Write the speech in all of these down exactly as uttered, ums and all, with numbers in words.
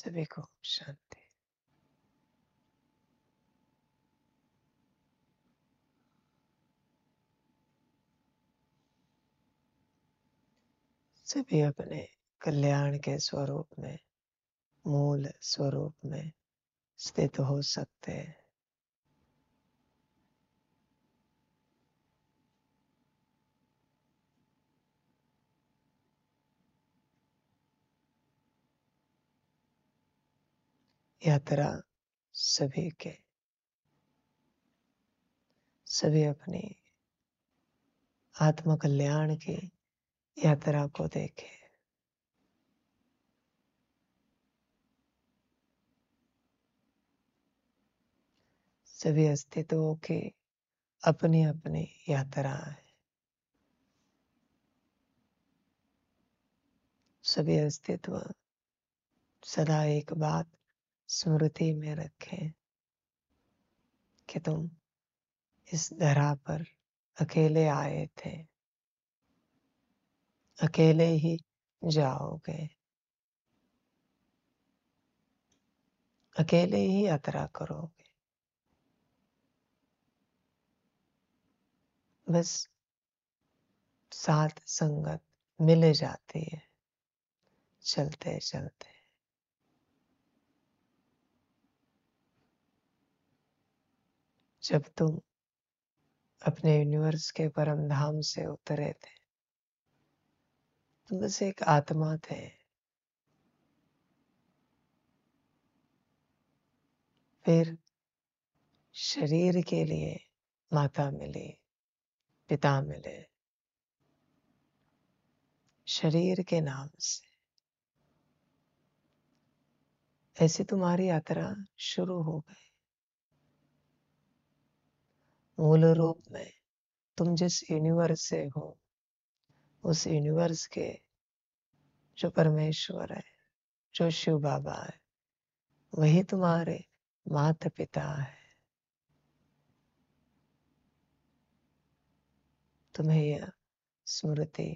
सभी को शांति। सभी अपने कल्याण के स्वरूप में, मूल स्वरूप में स्थित हो सकते हैं। यात्रा सभी के सभी अपनी आत्म कल्याण की यात्रा को देखें। सभी अस्तित्वों की अपनी अपनी यात्रा है। सभी अस्तित्व सदा एक बात स्मृति में रखें कि तुम इस धरा पर अकेले आए थे, अकेले ही जाओगे, अकेले ही यात्रा करोगे। बस साथ संगत मिल जाती है चलते चलते। जब तुम अपने यूनिवर्स के परम धाम से उतरे थे, तुम बस एक आत्मा थे। फिर शरीर के लिए माता मिली, पिता मिले, शरीर के नाम से ऐसी तुम्हारी यात्रा शुरू हो गई। मूल रूप में तुम जिस यूनिवर्स से हो, उस यूनिवर्स के जो परमेश्वर है, जो शिव बाबा है, वही तुम्हारे माता पिता है। तुम्हें यह स्मृति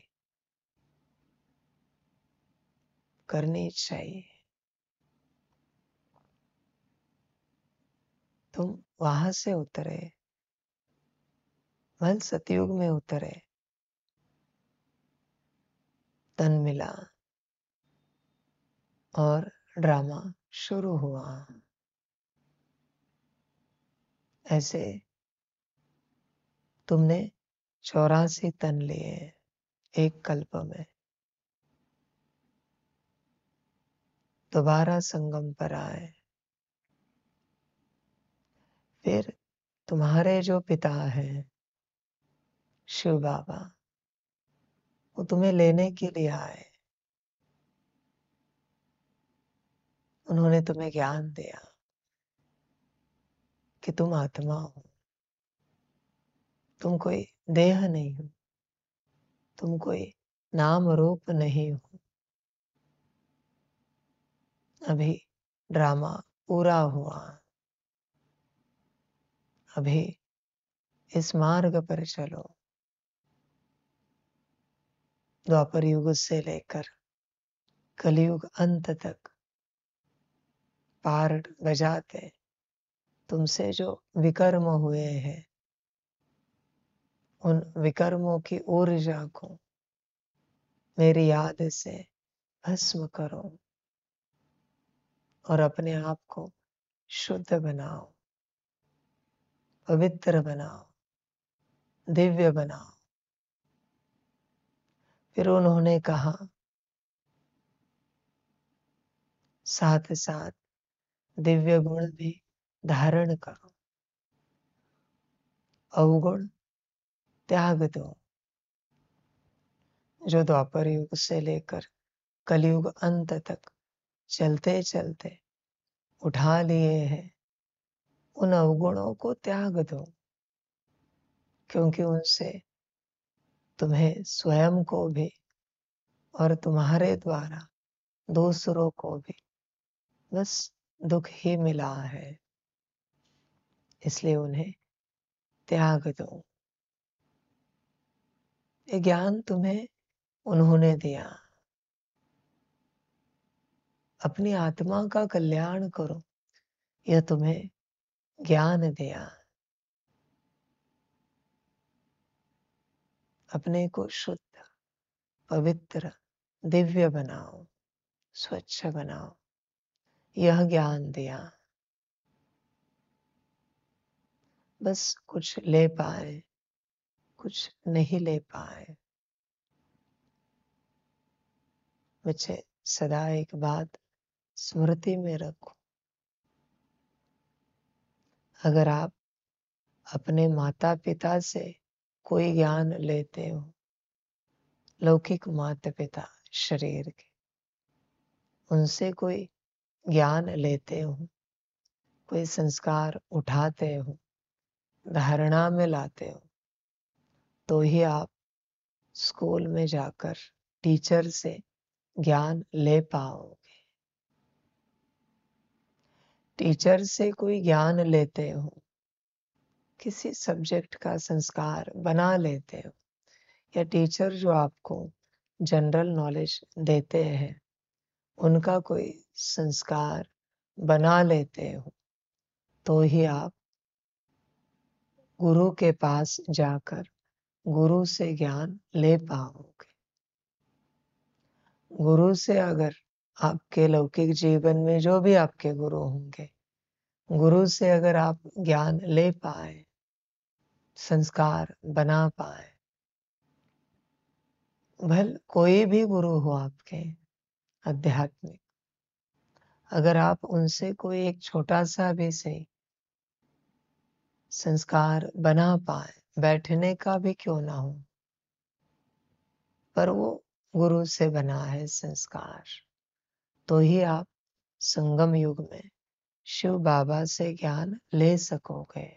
करनी चाहिए। तुम वहां से उतरे, वह सतयुग में उतरे, तन मिला और ड्रामा शुरू हुआ। ऐसे तुमने चौरासी तन लिए एक कल्प में। दोबारा संगम पर आए। फिर तुम्हारे जो पिता हैं शिव बाबा, वो तुम्हें लेने के लिए आए। उन्होंने तुम्हें ज्ञान दिया कि तुम आत्मा हो, तुम कोई देह नहीं हो, तुम कोई नाम रूप नहीं हो। अभी ड्रामा पूरा हुआ, अभी इस मार्ग पर चलो। द्वापर युग से लेकर कलयुग अंत तक पार्ट बजाते तुमसे जो विकर्म हुए हैं, उन विकर्मों की ऊर्जा को मेरी याद से भस्म करो और अपने आप को शुद्ध बनाओ, पवित्र बनाओ, दिव्य बनाओ। फिर उन्होंने कहा, साथ साथ दिव्य गुण भी धारण करो, अवगुण त्याग दो। जो द्वापर युग से लेकर कलयुग अंत तक चलते चलते उठा लिए हैं, उन अवगुणों को त्याग दो, क्योंकि उनसे तुम्हें स्वयं को भी और तुम्हारे द्वारा दूसरों को भी बस दुख ही मिला है। इसलिए उन्हें त्याग दो। ये ज्ञान तुम्हें उन्होंने दिया। अपनी आत्मा का कल्याण करो, यह तुम्हें ज्ञान दिया। अपने को शुद्ध, पवित्र, दिव्य बनाओ, स्वच्छ बनाओ, यह ज्ञान दिया। बस कुछ ले पाए, कुछ नहीं ले पाए। मुझे सदा एक बात स्मृति में रखो, अगर आप अपने माता पिता से कोई ज्ञान लेते हो, लौकिक माता पिता शरीर के, उनसे कोई ज्ञान लेते हो, कोई संस्कार उठाते हो, धारणा में लाते हो, तो ही आप स्कूल में जाकर टीचर से ज्ञान ले पाओगे। टीचर से कोई ज्ञान लेते हो, किसी सब्जेक्ट का संस्कार बना लेते हो, या टीचर जो आपको जनरल नॉलेज देते हैं उनका कोई संस्कार बना लेते हो, तो ही आप गुरु के पास जाकर गुरु से ज्ञान ले पाओगे। गुरु से अगर आपके लौकिक जीवन में जो भी आपके गुरु होंगे, गुरु से अगर आप ज्ञान ले पाए, संस्कार बना पाए, भल कोई भी गुरु हो आपके आध्यात्मिक, अगर आप उनसे कोई एक छोटा सा भी सही संस्कार बना पाए, बैठने का भी क्यों ना हो, पर वो गुरु से बना है संस्कार, तो ही आप संगम युग में शिव बाबा से ज्ञान ले सकोगे।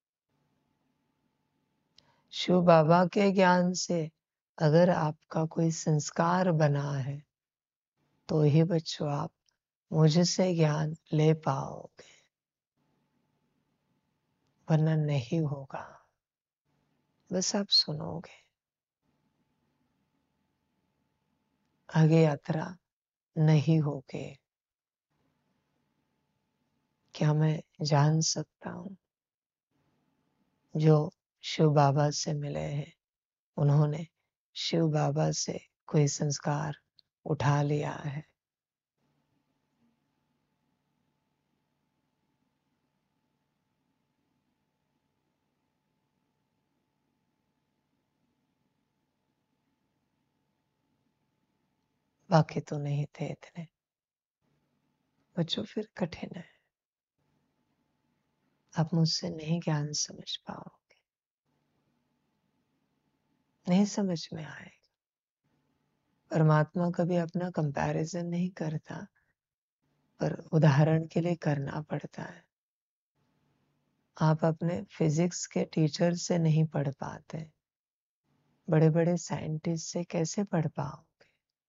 शिव बाबा के ज्ञान से अगर आपका कोई संस्कार बना है, तो ही बच्चों आप मुझसे ज्ञान ले पाओगे, वरना नहीं होगा। बस आप सुनोगे, आगे यात्रा नहीं होगी। क्या मैं जान सकता हूँ जो शिव बाबा से मिले हैं, उन्होंने शिव बाबा से कोई संस्कार उठा लिया है। बाकी तो नहीं थे इतने बच्चों, फिर कठिन है, आप मुझसे नहीं ज्ञान समझ पाओगे, नहीं समझ में आएगा। परमात्मा कभी अपना कंपैरिजन नहीं करता, पर उदाहरण के लिए करना पड़ता है। आप अपने फिजिक्स के टीचर से नहीं पढ़ पाते, बड़े बड़े साइंटिस्ट से कैसे पढ़ पाओगे?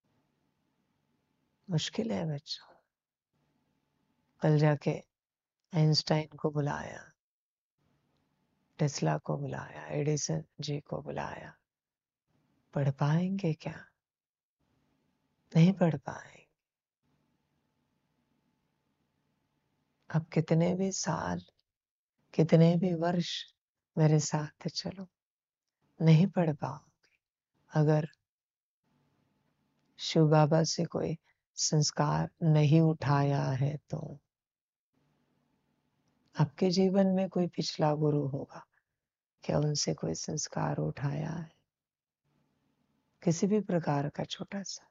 मुश्किल है बच्चों। कल जाके आइंस्टाइन को बुलाया, टेस्ला को बुलाया, एडिसन जी को बुलाया, पढ़ पाएंगे क्या? नहीं पढ़ पाएंगे। अब कितने भी साल, कितने भी वर्ष मेरे साथ चलो, नहीं पढ़ पाओगे अगर शिव बाबा से कोई संस्कार नहीं उठाया है। तो आपके जीवन में कोई पिछला गुरु होगा, क्या उनसे कोई संस्कार उठाया है? किसी भी प्रकार का छोटा सा,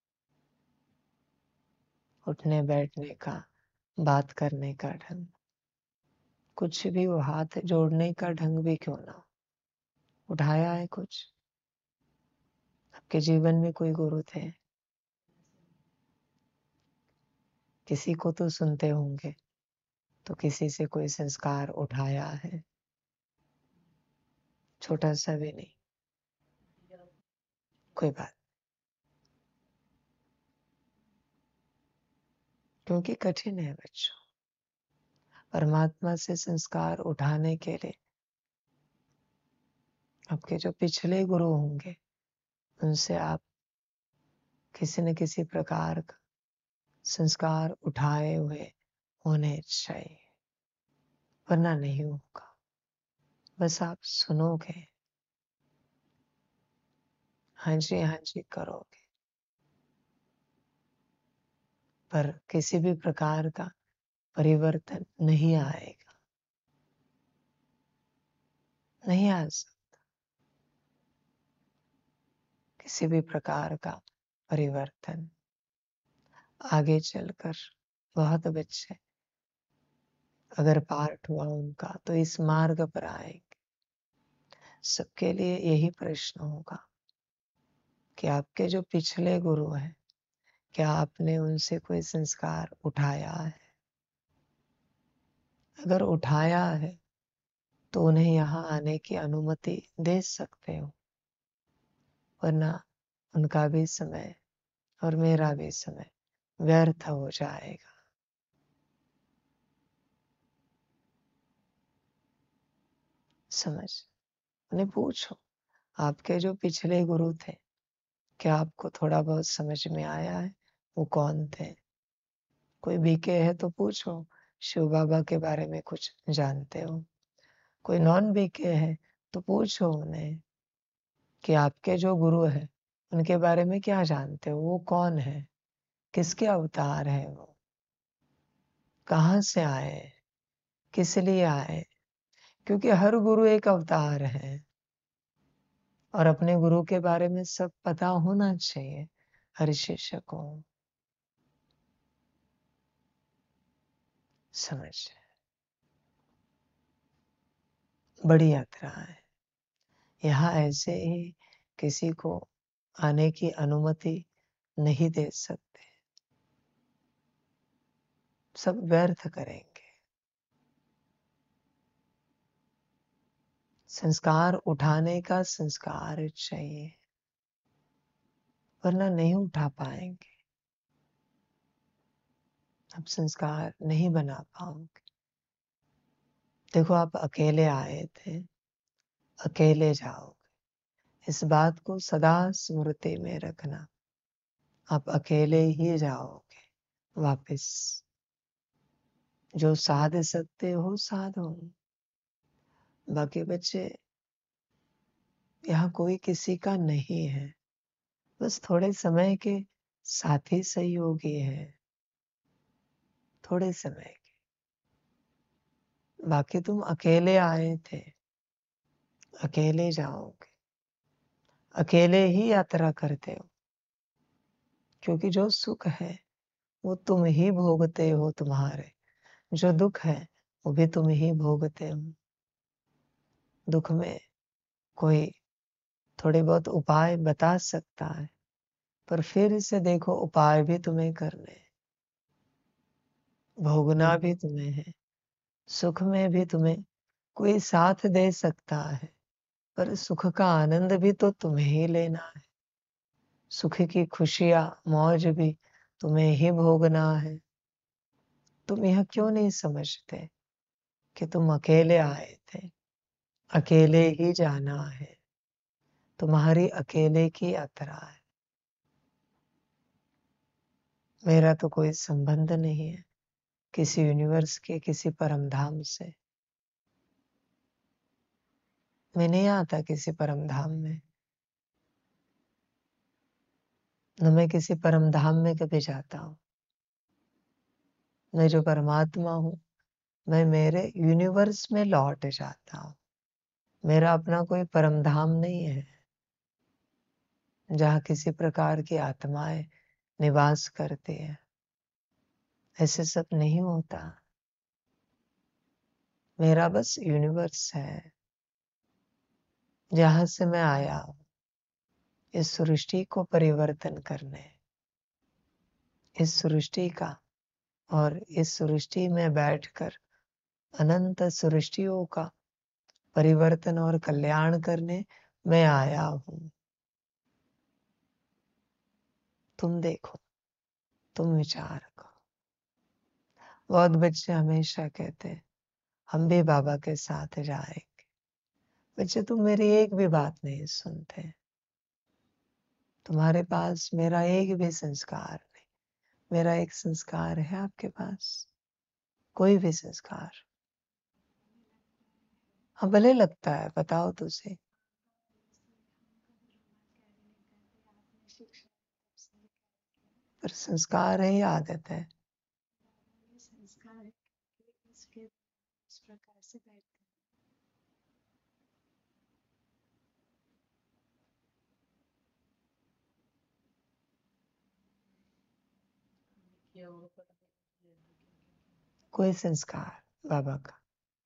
उठने बैठने का, बात करने का ढंग, कुछ भी, वो हाथ जोड़ने का ढंग भी क्यों ना हो, उठाया है कुछ? आपके जीवन में कोई गुरु थे? किसी को तो सुनते होंगे, तो किसी से कोई संस्कार उठाया है? छोटा सा भी नहीं, कोई बात, क्योंकि कठिन है बच्चों। परमात्मा से संस्कार उठाने के लिए आपके जो पिछले गुरु होंगे, उनसे आप किसी न किसी प्रकार का संस्कार उठाए हुए होने चाहिए, वरना नहीं होगा। बस आप सुनोगे, हाँ जी हाँ जी करोगे, पर किसी भी प्रकार का परिवर्तन नहीं आएगा, नहीं आ सकता किसी भी प्रकार का परिवर्तन। आगे चलकर बहुत बच्चे अगर पार्ट हुआ उनका तो इस मार्ग पर आएंगे। सबके लिए यही प्रश्न होगा कि आपके जो पिछले गुरु हैं, क्या आपने उनसे कोई संस्कार उठाया है? अगर उठाया है तो उन्हें यहाँ आने की अनुमति दे सकते हो, वरना उनका भी समय और मेरा भी समय व्यर्थ हो जाएगा। समझ, उन्हें पूछो, आपके जो पिछले गुरु थे, क्या आपको थोड़ा बहुत समझ में आया है वो कौन थे? कोई बीके है तो पूछो, शिव बाबा के बारे में कुछ जानते हो? कोई नॉन बीके है तो पूछो उन्हें कि आपके जो गुरु है उनके बारे में क्या जानते हो, वो कौन है, किसके अवतार है, वो कहाँ से आए, किस लिए आए? क्योंकि हर गुरु एक अवतार है और अपने गुरु के बारे में सब पता होना चाहिए हर शिष्य को। समझ, बड़ी यात्रा है। यहाँ ऐसे ही किसी को आने की अनुमति नहीं दे सकते, सब व्यर्थ करेंगे। संस्कार उठाने का संस्कार चाहिए, वरना नहीं उठा पाएंगे। अब संस्कार नहीं बना पाओगे। देखो, आप अकेले आए थे, अकेले जाओगे, इस बात को सदा स्मृति में रखना। आप अकेले ही जाओगे वापस। जो साध सकते हो साधो, बाकी बच्चे यहाँ कोई किसी का नहीं है, बस थोड़े समय के साथी सहयोगी है, थोड़े समय के। बाकी तुम अकेले आए थे, अकेले जाओगे, अकेले ही यात्रा करते हो, क्योंकि जो सुख है वो तुम ही भोगते हो, तुम्हारे जो दुख है वो भी तुम ही भोगते हो। दुख में कोई थोड़े बहुत उपाय बता सकता है, पर फिर से देखो, उपाय भी तुम्हें करने, भोगना भी तुम्हें है। सुख में भी तुम्हें कोई साथ दे सकता है, पर सुख का आनंद भी तो तुम्हें ही लेना है। सुख की खुशियां मौज भी तुम्हें ही भोगना है। तुम यह क्यों नहीं समझते कि तुम अकेले आए थे, अकेले ही जाना है, तुम्हारी अकेले की यात्रा है। मेरा तो कोई संबंध नहीं है किसी यूनिवर्स के, किसी परम धाम से। मैं नहीं आता किसी परम धाम में, न मैं किसी परम धाम में कभी जाता हूँ। मैं जो परमात्मा हूँ, मैं मेरे यूनिवर्स में लौट जाता हूँ। मेरा अपना कोई परम धाम नहीं है जहाँ किसी प्रकार की आत्माएं निवास करती है। ऐसे सब नहीं होता। मेरा बस यूनिवर्स है जहाँ से मैं आया हूँ, इस सृष्टि को परिवर्तन करने, इस सृष्टि का और इस सृष्टि में बैठकर अनंत सृष्टियों का परिवर्तन और कल्याण करने मैं आया हूँ। तुम देखो, तुम विचार करो। बहुत बच्चे हमेशा कहते हैं हम भी बाबा के साथ जाएंगे। बच्चे, तुम मेरी एक भी बात नहीं सुनते। तुम्हारे पास मेरा एक भी संस्कार नहीं, मेरा एक संस्कार है आपके पास, कोई भी संस्कार। हाँ भले लगता है, बताओ तो सही। पर संस्कार है या आदत है? संस्कार है कि इसके इस प्रकार से बैठते कोई संस्कार बाबा का,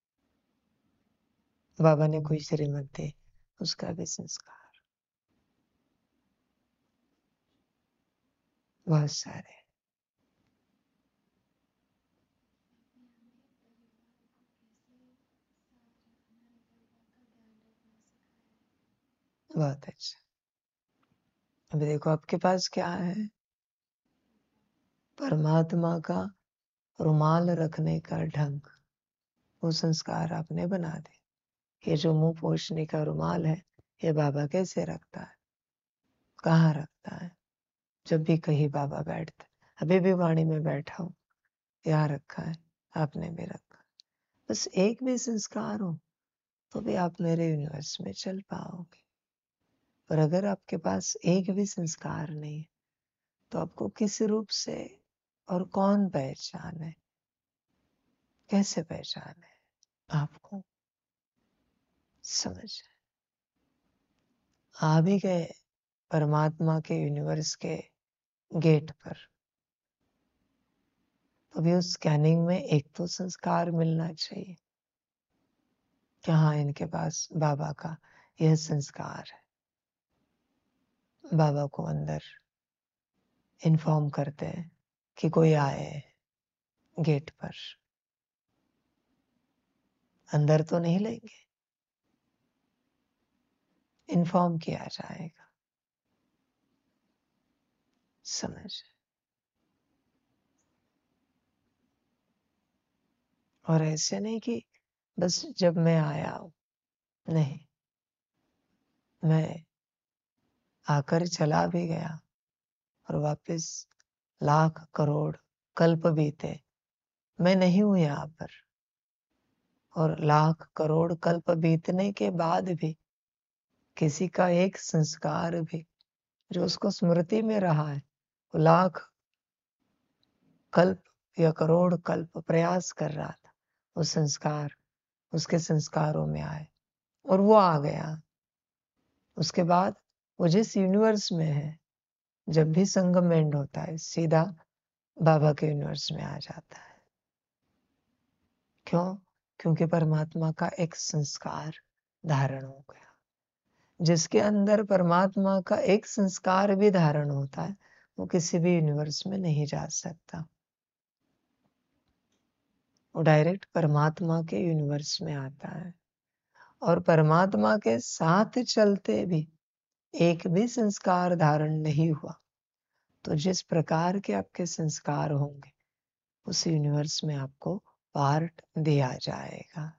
बाबा ने कोई श्रीमत दी, उसका भी संस्कार बहुत सारे। बहुत अच्छा। अभी देखो आपके पास क्या है, परमात्मा का रुमाल रखने का ढंग, वो संस्कार आपने बना दे। ये जो मुंह पोंछने का रुमाल है, ये बाबा कैसे रखता है, कहाँ रखता है? जब भी कहीं बाबा बैठते, अभी भी वाणी में बैठा हूँ, यहाँ रखा है, आपने भी रखा। बस एक भी संस्कार हो तो भी आप मेरे यूनिवर्स में चल पाओगे। पर अगर आपके पास एक भी संस्कार नहीं है, तो आपको किस रूप से और कौन पहचाने, कैसे पहचाने आपको? समझ आ भी गए परमात्मा के यूनिवर्स के गेट पर, तो भी उस स्कैनिंग में एक तो संस्कार मिलना चाहिए कि हाँ इनके पास बाबा का यह संस्कार है। बाबा को अंदर इन्फॉर्म करते हैं कि कोई आए गेट पर, अंदर तो नहीं लेंगे, इन्फॉर्म किया जाएगा। समझ? और ऐसे नहीं कि बस जब मैं आया हूं, नहीं, मैं आकर चला भी गया और वापस लाख करोड़ कल्प बीते, मैं नहीं हूं यहाँ पर। और लाख करोड़ कल्प बीतने के बाद भी किसी का एक संस्कार भी जो उसको स्मृति में रहा है, वो लाख कल्प या करोड़ कल्प प्रयास कर रहा था, वो संस्कार उसके संस्कारों में आए और वो आ गया। उसके बाद वो जिस यूनिवर्स में है, जब भी संगम एंड होता है, सीधा बाबा के यूनिवर्स में आ जाता है। क्यों? क्योंकि परमात्मा का एक संस्कार धारण हो गया। जिसके अंदर परमात्मा का एक संस्कार भी धारण होता है, वो किसी भी यूनिवर्स में नहीं जा सकता। वो डायरेक्ट परमात्मा के यूनिवर्स में आता है। और परमात्मा के साथ चलते भी एक भी संस्कार धारण नहीं हुआ, तो जिस प्रकार के आपके संस्कार होंगे, उस यूनिवर्स में आपको पार्ट दिया जाएगा।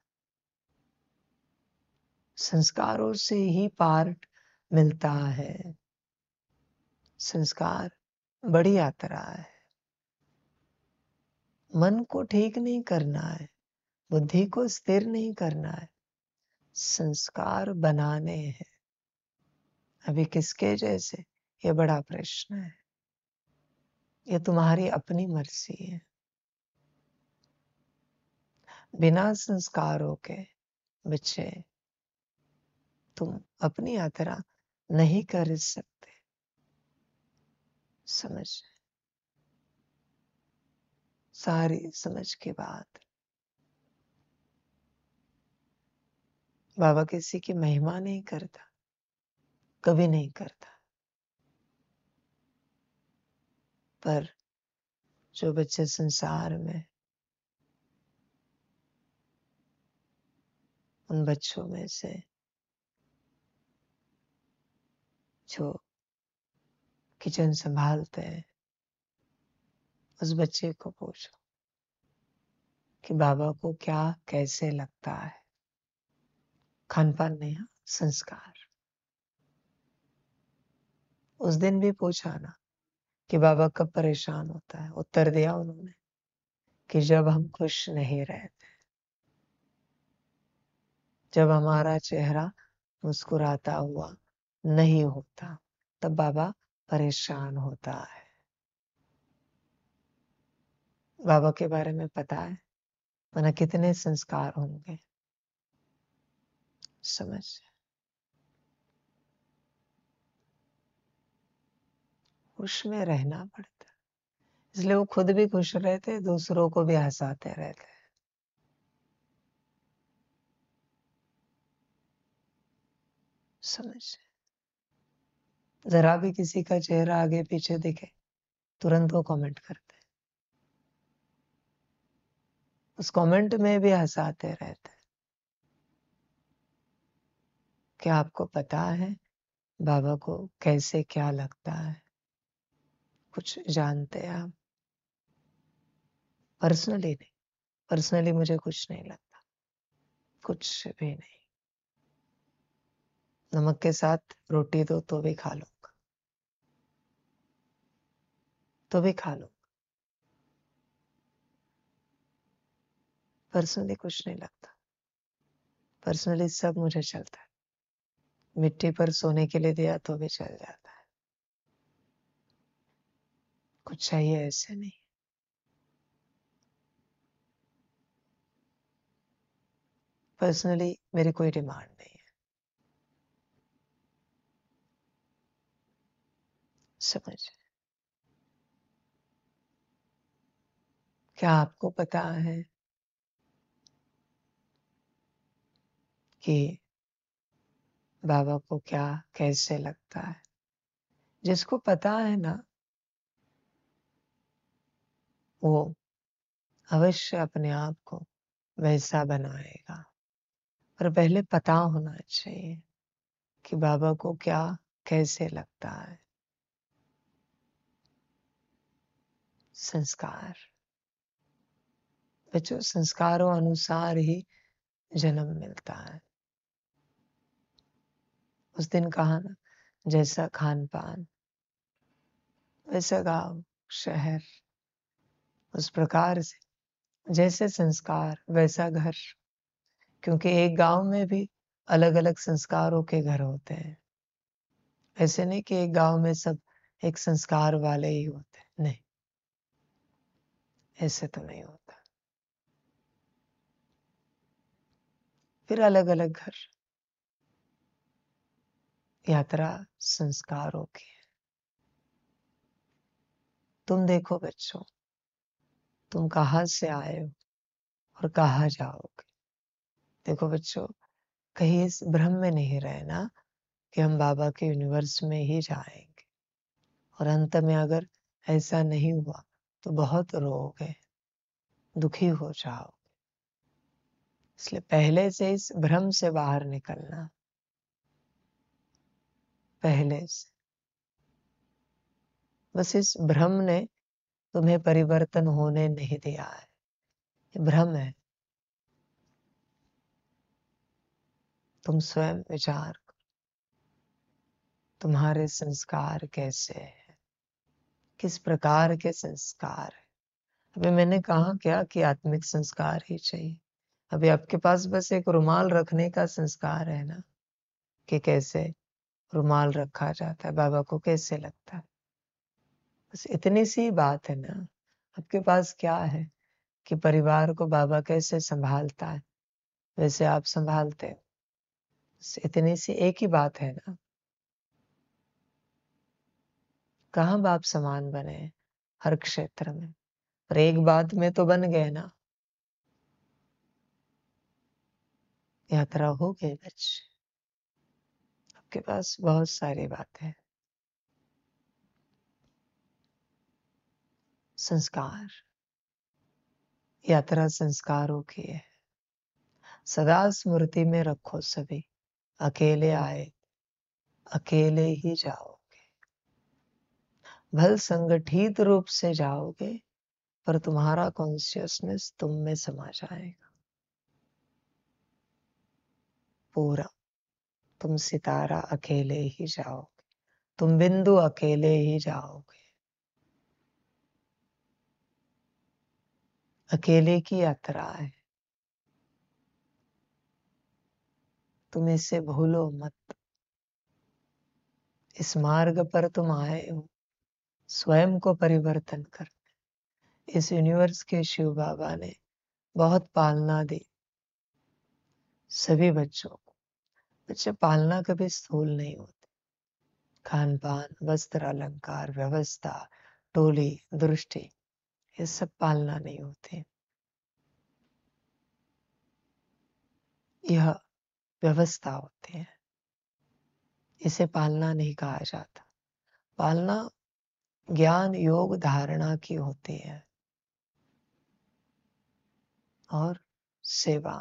संस्कारों से ही पार्ट मिलता है। संस्कार बड़ी यात्रा है। मन को ठीक नहीं करना है, बुद्धि को स्थिर नहीं करना है, संस्कार बनाने हैं। अभी किसके जैसे, ये बड़ा प्रश्न है। ये तुम्हारी अपनी मर्जी है। बिना संस्कारों के बच्चे तुम अपनी यात्रा नहीं कर सकते। समझ? सारी समझ के बाद बाबा किसी की महिमा नहीं करता, कभी नहीं करता। पर जो बच्चे संसार में, उन बच्चों में से जो किचन संभालते हैं, उस बच्चे को पूछो कि बाबा को क्या कैसे लगता है। खान पान नहीं, हाँ, संस्कार। उस दिन भी पूछा ना कि बाबा कब परेशान होता है। उत्तर दिया उन्होंने कि जब हम खुश नहीं रहते, जब हमारा चेहरा मुस्कुराता हुआ नहीं होता, तब बाबा परेशान होता है। बाबा के बारे में पता है, वरना कितने संस्कार होंगे। समझ, खुश में रहना पड़ता, इसलिए वो खुद भी खुश रहते, दूसरों को भी हंसाते रहते। समझ, जरा भी किसी का चेहरा आगे पीछे दिखे, तुरंत वो कमेंट करते, उस कमेंट में भी हंसाते रहते। क्या आपको पता है बाबा को कैसे क्या लगता है? कुछ जानते हैं आप? पर्सनली नहीं, पर्सनली मुझे कुछ नहीं लगता, कुछ भी नहीं। नमक के साथ रोटी दो तो भी खा लूंगा, तो भी खा लूंगा। पर्सनली कुछ नहीं लगता, पर्सनली सब मुझे चलता है। मिट्टी पर सोने के लिए दिया तो भी चल जाता है, कुछ चाहिए ऐसे नहीं। पर्सनली मेरी कोई डिमांड नहीं है। समझ, क्या आपको पता है कि बाबा को क्या कैसे लगता है? जिसको पता है ना, वो अवश्य अपने आप को वैसा बनाएगा। पर पहले पता होना चाहिए कि बाबा को क्या कैसे लगता है। संस्कार, बच्चों, संस्कारों अनुसार ही जन्म मिलता है। उस दिन कहा ना, जैसा खान पान वैसा गांव शहर, उस प्रकार से जैसे संस्कार वैसा घर। क्योंकि एक गांव में भी अलग अलग संस्कारों के घर होते हैं। ऐसे नहीं कि एक गांव में सब एक संस्कार वाले ही होते हैं, नहीं, ऐसे तो नहीं होता। फिर अलग अलग घर। यात्रा संस्कारों की है। तुम देखो बच्चों, तुम कहाँ से आए हो और कहाँ जाओगे। देखो बच्चों, कहीं इस भ्रम में नहीं रहना कि हम बाबा के यूनिवर्स में ही जाएंगे, और अंत में अगर ऐसा नहीं हुआ तो बहुत रोओगे, दुखी हो जाओगे। इसलिए पहले से इस भ्रम से बाहर निकलना, पहले से। बस इस भ्रम ने तुम्हें परिवर्तन होने नहीं दिया है, ये भ्रम है। तुम स्वयं विचार करो, तुम्हारे संस्कार कैसे हैं, किस प्रकार के संस्कार है। अभी मैंने कहा क्या कि आत्मिक संस्कार ही चाहिए। अभी आपके पास बस एक रुमाल रखने का संस्कार है ना, कि कैसे रुमाल रखा जाता है, बाबा को कैसे लगता है, बस इतनी सी बात है ना। आपके पास क्या है कि परिवार को बाबा कैसे संभालता है वैसे आप संभालते हो, बस इतनी सी एक ही बात है ना। कहाँ बाप समान बने हर क्षेत्र में, पर एक बात में तो बन गए ना। यात्रा हो गई बच्चे, आपके पास बहुत सारी बातें हैं। संस्कार, यात्रा संस्कारों की है। सदा स्मृति में रखो सभी, अकेले आए अकेले ही जाओगे। भल संगठित रूप से जाओगे, पर तुम्हारा कॉन्शियसनेस तुम में समा जाएगा पूरा। तुम सितारा अकेले ही जाओगे, तुम बिंदु अकेले ही जाओगे। अकेले की यात्रा है, तुम इसे भूलो मत। इस मार्ग पर तुम आए हो स्वयं को परिवर्तन कर। इस यूनिवर्स के शिव बाबा ने बहुत पालना दी सभी बच्चों को। बच्चे पालना कभी स्थूल नहीं होते। खान पान, वस्त्र, अलंकार, व्यवस्था, टोली, दृष्टि, ये सब पालना नहीं होते। यह व्यवस्था होते हैं, इसे पालना नहीं कहा जाता। पालना ज्ञान, योग, धारणा की होती है और सेवा,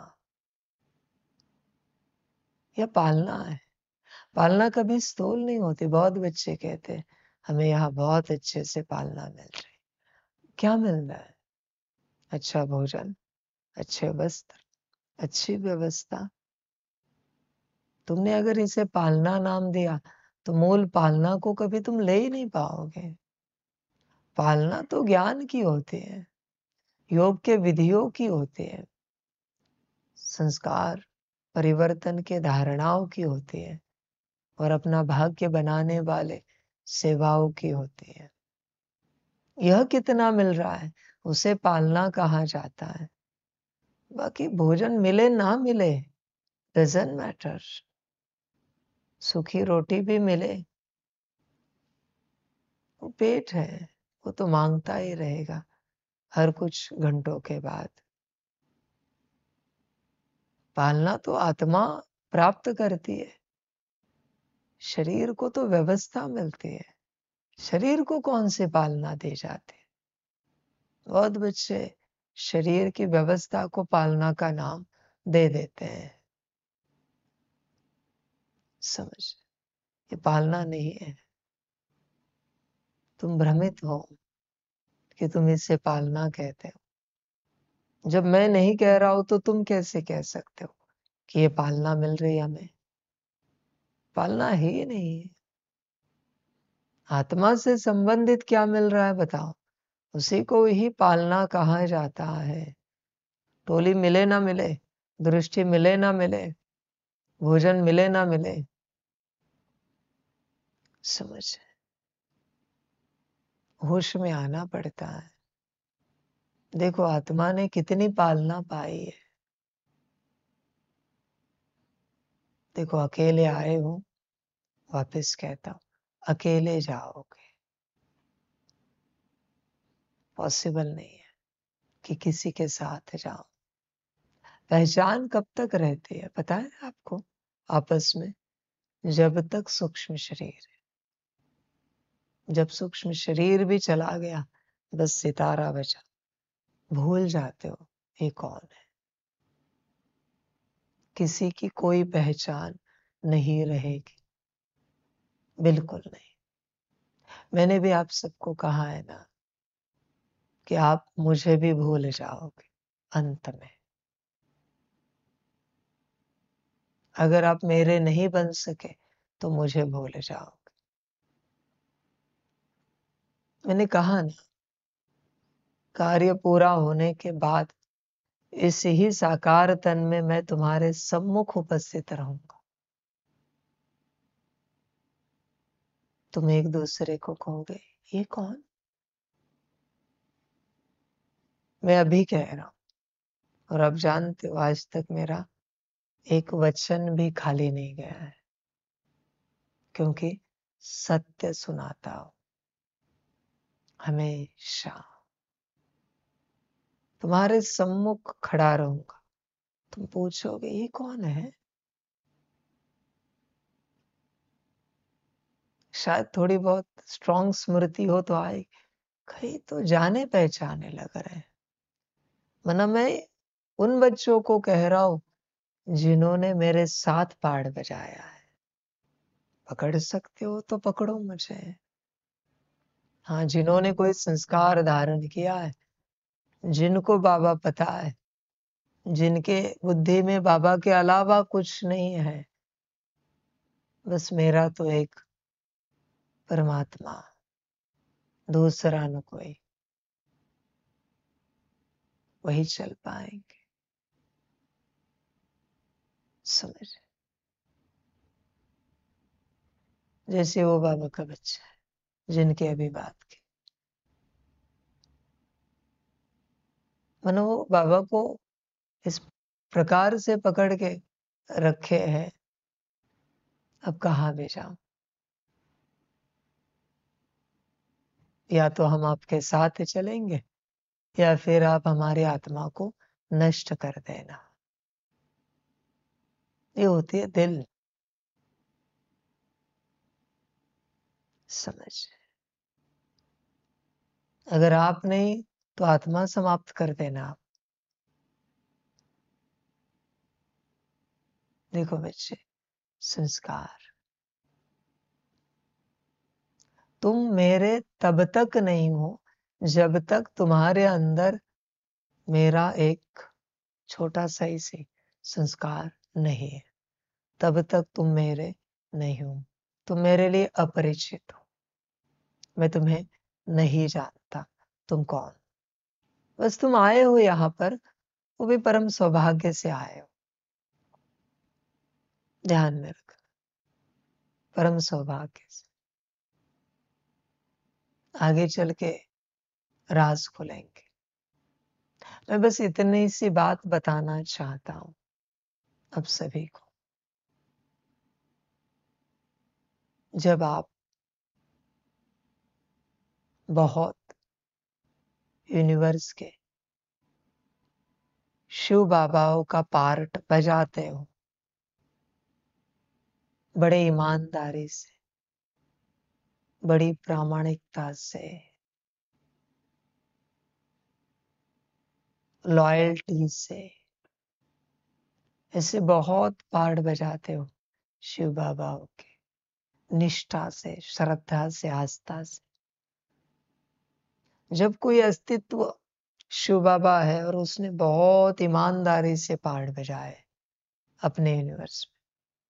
यह पालना है। पालना कभी स्थूल नहीं होती। बहुत बच्चे कहते हैं हमें यहाँ बहुत अच्छे से पालना मिल रही। क्या मिल रहा है? अच्छा भोजन, अच्छे वस्त्र, अच्छी व्यवस्था। तुमने अगर इसे पालना नाम दिया तो मूल पालना को कभी तुम ले ही नहीं पाओगे। पालना तो ज्ञान की होती है, योग के विधियों की होती है, संस्कार परिवर्तन के धारणाओं की होती है और अपना भाग्य बनाने वाले सेवाओं की होती है। यह कितना मिल रहा है उसे पालना कहा जाता है। बाकी भोजन मिले ना मिले डजंट मैटर। सूखी रोटी भी मिले, वो पेट है, वो तो मांगता ही रहेगा हर कुछ घंटों के बाद। पालना तो आत्मा प्राप्त करती है, शरीर को तो व्यवस्था मिलती है। शरीर को कौन से पालना दे जाते? बहुत बच्चे शरीर की व्यवस्था को पालना का नाम दे देते हैं। समझ, ये पालना नहीं है। तुम भ्रमित हो कि तुम इसे पालना कहते हो। जब मैं नहीं कह रहा हूं तो तुम कैसे कह सकते हो कि ये पालना मिल रही है हमें? पालना ही नहीं है। आत्मा से संबंधित क्या मिल रहा है बताओ, उसी को ही पालना कहा जाता है। टोली मिले ना मिले, दृष्टि मिले ना मिले, भोजन मिले ना मिले, समझ, होश में आना पड़ता है। देखो आत्मा ने कितनी पालना पाई है। देखो अकेले आए हो, वापस कहता हूं, अकेले जाओगे, पॉसिबल नहीं है कि किसी के साथ जाओ। पहचान कब तक रहती है पता है आपको? आपस में, जब तक सूक्ष्म शरीर है। जब सूक्ष्म शरीर भी चला गया, बस सितारा बचा, भूल जाते हो ये कौन है। किसी की कोई पहचान नहीं रहेगी, बिल्कुल नहीं। मैंने भी आप सबको कहा है ना कि आप मुझे भी भूल जाओगे अंत में। अगर आप मेरे नहीं बन सके तो मुझे भूल जाओगे। मैंने कहा ना, कार्य पूरा होने के बाद इस ही साकार तन में मैं तुम्हारे सम्मुख उपस्थित रहूंगा। तुम एक दूसरे को कहोगे ये कौन? मैं अभी कह रहा हूं और अब जानते हो आज तक मेरा एक वचन भी खाली नहीं गया है, क्योंकि सत्य सुनाता हूं हमेशा। तुम्हारे सम्मुख खड़ा रहूंगा, तुम पूछोगे ये कौन है? शायद थोड़ी बहुत स्ट्रॉन्ग स्मृति हो तो आए, कहीं तो जाने पहचाने लग रहे हैं। मना मैं उन बच्चों को कह रहा हूं जिन्होंने मेरे साथ पाठ बजाया है। पकड़ सकते हो तो पकड़ो मुझे। हाँ, जिन्होंने कोई संस्कार धारण किया है, जिनको बाबा पता है, जिनके बुद्धि में बाबा के अलावा कुछ नहीं है, बस मेरा तो एक परमात्मा, दूसरा न कोई। वही चल पाएंगे। समझ, जैसे वो बाबा का बच्चा है जिनकी अभी बात की, मनो वो बाबा को इस प्रकार से पकड़ के रखे हैं, अब कहाँ भी जाऊं, या तो हम आपके साथ चलेंगे या फिर आप हमारी आत्मा को नष्ट कर देना। ये होती है दिल। समझ, अगर आप नहीं तो आत्मा समाप्त कर देना आप। देखो बच्चे, संस्कार, तुम मेरे तब तक नहीं हो जब तक तुम्हारे अंदर मेरा एक छोटा सा ही से संस्कार नहीं है, तब तक तुम मेरे नहीं हो। तुम मेरे लिए अपरिचित हो, मैं तुम्हें नहीं जानता तुम कौन। बस तुम आए हो यहाँ पर, वो भी परम सौभाग्य से आए हो। ध्यान में रखना, परम सौभाग्य से। आगे चल के राज खुलेंगे। मैं बस इतनी सी बात बताना चाहता हूं अब सभी को। जब आप बहुत यूनिवर्स के शिव बाबाओं का पार्ट बजाते हो, बड़े ईमानदारी से, बड़ी प्रामाणिकता से, लॉयल्टी से, ऐसे बहुत पार्ट बजाते हो शिव बाबाओं के, निष्ठा से, श्रद्धा से, आस्था से। जब कोई अस्तित्व शिव बाबा है और उसने बहुत ईमानदारी से पार्ट बजाए अपने यूनिवर्स में,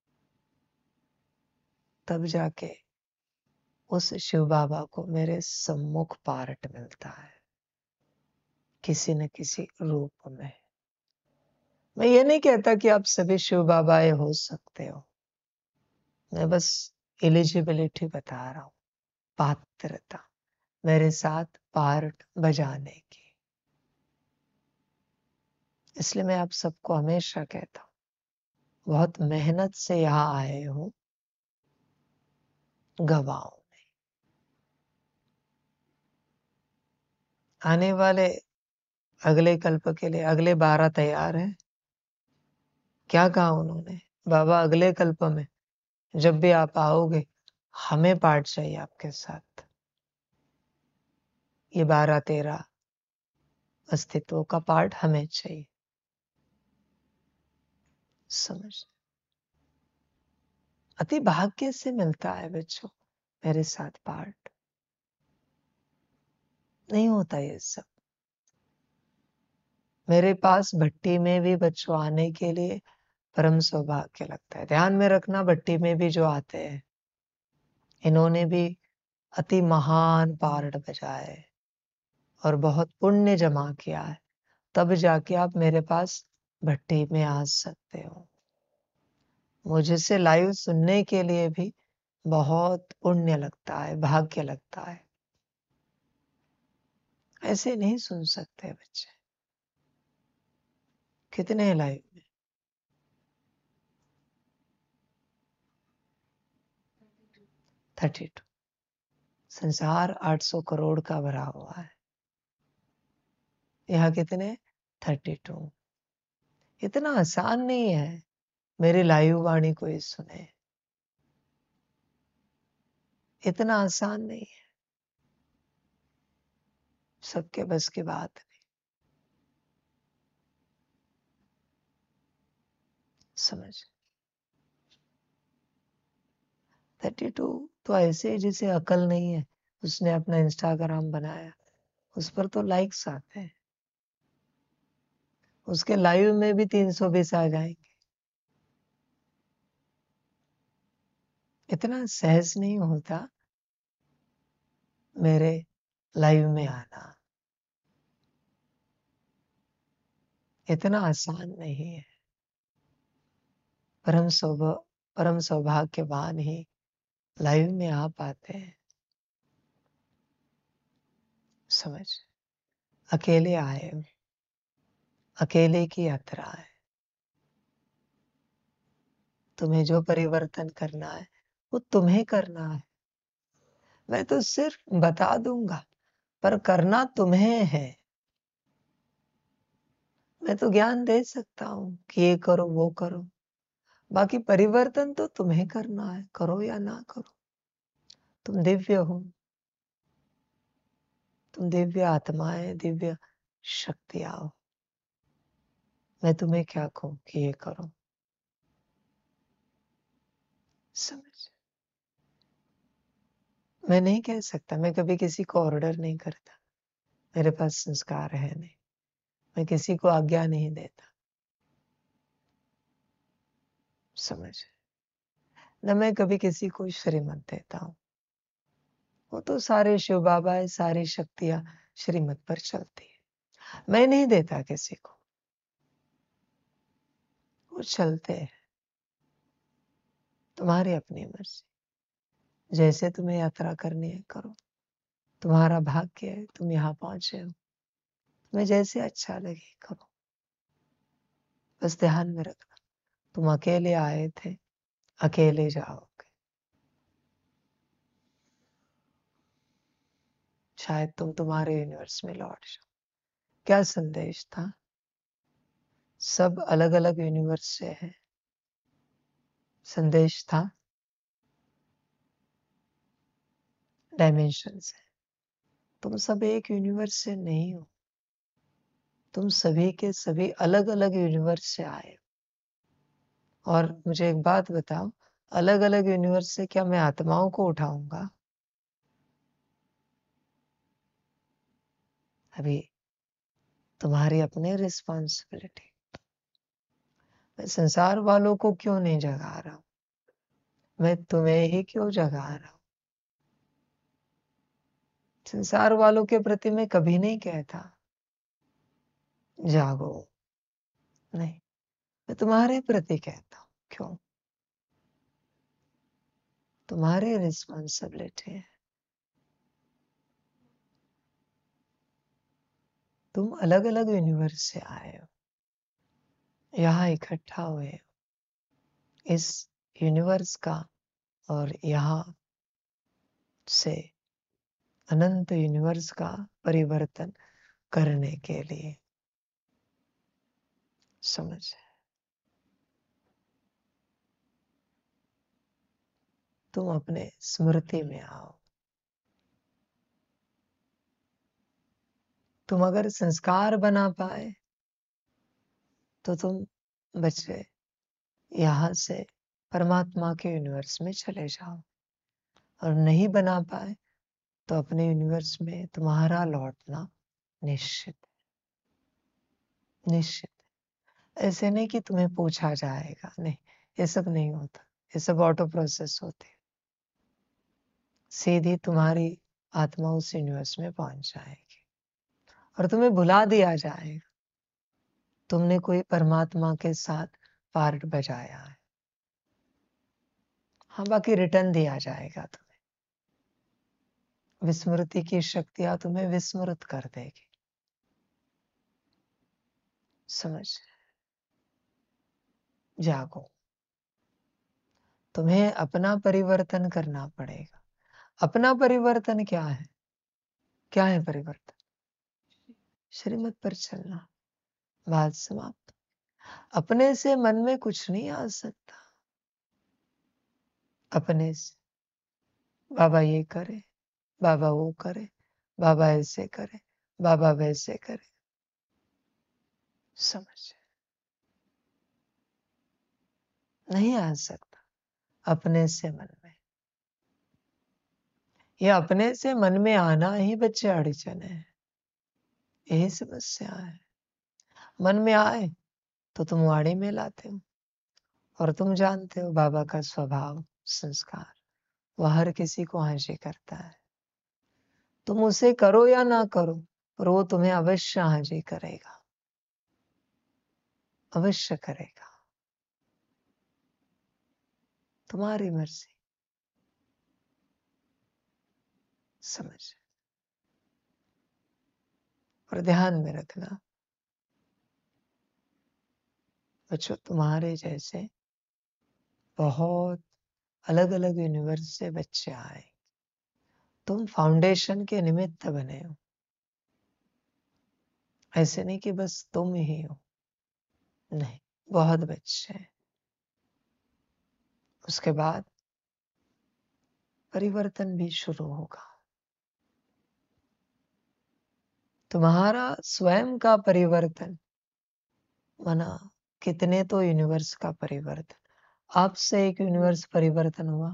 तब जाके उस शिव बाबा को मेरे सम्मुख पार्ट मिलता है किसी न किसी रूप में। मैं ये नहीं कहता कि आप सभी शिव बाबाए हो सकते हो, मैं बस एलिजिबिलिटी बता रहा हूं, पात्रता मेरे साथ पार्ट बजाने की। इसलिए मैं आप सबको हमेशा कहता हूं, बहुत मेहनत से यहां आए हो, गवाओ। आने वाले अगले कल्प के लिए अगले बारह तैयार हैं। क्या कहा उन्होंने, बाबा अगले कल्प में जब भी आप आओगे हमें पार्ट चाहिए आपके साथ। ये बारह तेरह अस्तित्व का पार्ट हमें चाहिए। समझ, अति भाग्य से मिलता है बच्चों मेरे साथ पार्ट, नहीं होता ये सब। मेरे पास भट्टी में भी बच्चों आने के लिए परम सौभाग्य लगता है। ध्यान में रखना, भट्टी में भी जो आते हैं इन्होंने भी अति महान पार्ट बजाए और बहुत पुण्य जमा किया है, तब जाके आप मेरे पास भट्टी में आ सकते हो। मुझे से लाइव सुनने के लिए भी बहुत पुण्य लगता है, भाग्य लगता है। ऐसे नहीं सुन सकते बच्चे। कितने लाइव में? Thirty two. संसार आठ सौ करोड़ का भरा हुआ है, यहाँ कितने? Thirty two. इतना आसान नहीं है मेरी लाइव वाणी कोई सुने, इतना आसान नहीं है, सबके बस की बात नहीं। समझ, थर्टी टू तो ऐसे जिसे अकल नहीं है उसने अपना इंस्टाग्राम बनाया, उस पर तो लाइक्स आते हैं, उसके लाइव में भी तीन सौ बीस आ जाएंगे। इतना सहज नहीं होता मेरे लाइव में आना। इतना आसान नहीं है। परम सौभा परम सौभाग्यवान ही लाइव में आ पाते हैं। समझ, अकेले आए हो, अकेले की यात्रा है। तुम्हें जो परिवर्तन करना है वो तुम्हें करना है। मैं तो सिर्फ बता दूंगा, पर करना तुम्हें है। मैं तो ज्ञान दे सकता हूँ कि ये करो वो करो, बाकी परिवर्तन तो तुम्हें करना है, करो या ना करो। तुम दिव्य हो, तुम दिव्य आत्माएं, दिव्य शक्तियां हो। मैं तुम्हें क्या कहूं कि ये करो। समझ, मैं नहीं कह सकता, मैं कभी किसी को ऑर्डर नहीं करता। मेरे पास संस्कार है नहीं, मैं किसी को आज्ञा नहीं देता। समझ, न मैं कभी किसी को श्रीमत देता हूँ। वो तो सारे शिव बाबा है, सारी शक्तियां श्रीमत पर चलती है। मैं नहीं देता किसी को, वो चलते हैं। तुम्हारी अपनी मर्जी, जैसे तुम्हें यात्रा करनी है करो। तुम्हारा भाग्य है, तुम यहाँ पहुंचे हो। तुम्हें जैसे अच्छा लगे करो। बस ध्यान में रखना, तुम अकेले आए थे, अकेले जाओगे। शायद तुम तुम्हारे यूनिवर्स में लौट जाओ। क्या संदेश था? सब अलग अलग यूनिवर्स से है। संदेश था डायमेंशन से। तुम सब एक यूनिवर्स से नहीं हो, तुम सभी के सभी अलग अलग यूनिवर्स से आए हो। और मुझे एक बात बताओ, अलग अलग यूनिवर्स से क्या मैं आत्माओं को उठाऊंगा? अभी तुम्हारी अपनी रिस्पॉन्सिबिलिटी। मैं संसार वालों को क्यों नहीं जगा रहा हूं? मैं तुम्हें ही क्यों जगा रहा हूं? संसार वालों के प्रति मैं कभी नहीं कहता जागो, नहीं, मैं तुम्हारे प्रति कहता हूं। क्यों? तुम्हारी रिस्पॉन्सिबिलिटी है। तुम अलग अलग यूनिवर्स से आए हो, यहाँ इकट्ठा हुए हो। इस यूनिवर्स का और यहाँ से अनंत यूनिवर्स का परिवर्तन करने के लिए। समझ, तुम अपने स्मृति में आओ। तुम अगर संस्कार बना पाए तो तुम बच्चे यहाँ से परमात्मा के यूनिवर्स में चले जाओ, और नहीं बना पाए तो अपने यूनिवर्स में तुम्हारा लौटना निश्चित निश्चित। ऐसे नहीं कि तुम्हें पूछा जाएगा, नहीं, ये सब नहीं होता। ये सब ऑटो प्रोसेस होते। सीधी तुम्हारी आत्मा उस यूनिवर्स में पहुंच जाएगी और तुम्हें भुला दिया जाएगा तुमने कोई परमात्मा के साथ पार्ट बजाया है। हाँ, बाकी रिटर्न दिया जाएगा तुम्हें। विस्मृति की शक्तियां तुम्हें विस्मृत कर देगी। समझ, जागो। तुम्हें अपना परिवर्तन करना पड़ेगा। अपना परिवर्तन क्या है? क्या है परिवर्तन? श्रीमत पर चलना। बात समाप्त। अपने से मन में कुछ नहीं आ सकता। अपने से बाबा ये करे, बाबा वो करे, बाबा ऐसे करे, बाबा वैसे करे। समझ, नहीं आ सकता अपने से मन में। ये अपने से मन में आना ही बच्चे अड़चन है। यही समस्या है। मन में आए तो तुम वाणी में लाते हो, और तुम जानते हो बाबा का स्वभाव, संस्कार, वह हर किसी को हाजिर करता है। तुम उसे करो या ना करो, पर वो तुम्हें अवश्य हाजिर करेगा। अवश्य करेगा। तुम्हारी मर्जी। समझ। और ध्यान में रखना बच्चों, तुम्हारे जैसे बहुत अलग अलग यूनिवर्स से बच्चे आए। तुम फाउंडेशन के निमित्त बने हो। ऐसे नहीं कि बस तुम ही हो, नहीं, बहुत बच्चे हैं। उसके बाद परिवर्तन भी शुरू होगा। तुम्हारा स्वयं का परिवर्तन माना कितने तो यूनिवर्स का परिवर्तन। आपसे एक यूनिवर्स परिवर्तन हुआ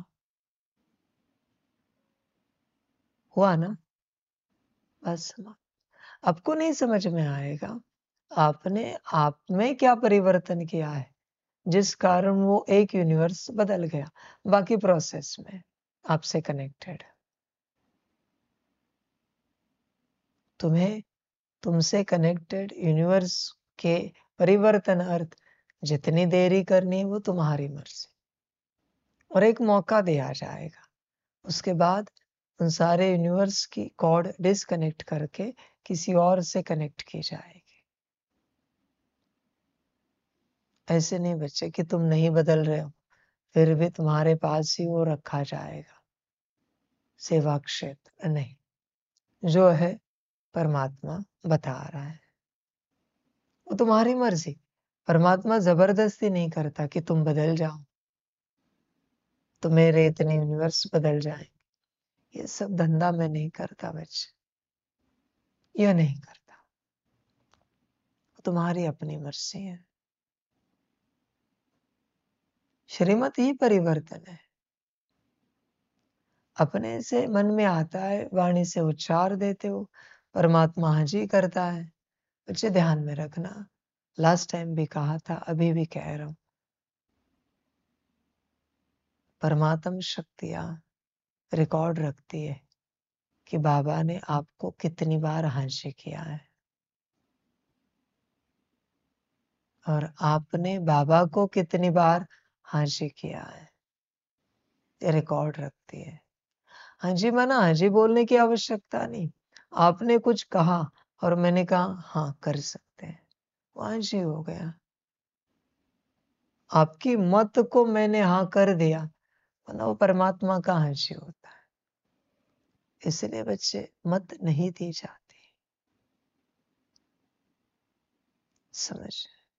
हुआ ना। बस आपको नहीं समझ में आएगा आपने आप में क्या परिवर्तन किया है जिस कारण वो एक यूनिवर्स बदल गया। बाकी प्रोसेस में आपसे कनेक्टेड। तुम्हें तुमसे कनेक्टेड यूनिवर्स के परिवर्तन अर्थ जितनी देरी करनी है वो तुम्हारी मर्जी। और एक मौका दिया जाएगा। उसके बाद उन सारे यूनिवर्स की कॉर्ड डिस्कनेक्ट करके किसी और से कनेक्ट की जाएगी। ऐसे नहीं बच्चे कि तुम नहीं बदल रहे हो, फिर भी तुम्हारे पास ही वो रखा जाएगा सेवा क्षेत्र। नहीं, जो है परमात्मा बता रहा है वो तुम्हारी मर्जी। परमात्मा जबरदस्ती नहीं करता कि तुम बदल जाओ, तो मेरे इतने यूनिवर्स बदल जाए। ये सब धंधा मैं नहीं करता बच्चे, यह नहीं करता। तुम्हारी अपनी मर्जी है। श्रीमत ही परिवर्तन है। अपने से मन में आता है, वाणी से उच्चार देते हो, परमात्मा हाँ जी करता है। बच्चे ध्यान में रखना, लास्ट टाइम भी कहा था, अभी भी कह रहा हूं, परमात्म शक्तियां रिकॉर्ड रखती है कि बाबा ने आपको कितनी बार हाँ जी किया है और आपने बाबा को कितनी बार हाँ जी किया है। ये रिकॉर्ड रखती है। हाँ जी माना हाँ जी बोलने की आवश्यकता नहीं। आपने कुछ कहा और मैंने कहा हाँ कर सकते हैं, वो हाँ जी हो गया। आपकी मत को मैंने हाँ कर दिया, मतलब वो परमात्मा का हाँ जी होता है। इसलिए बच्चे मत नहीं दी जाती। समझ।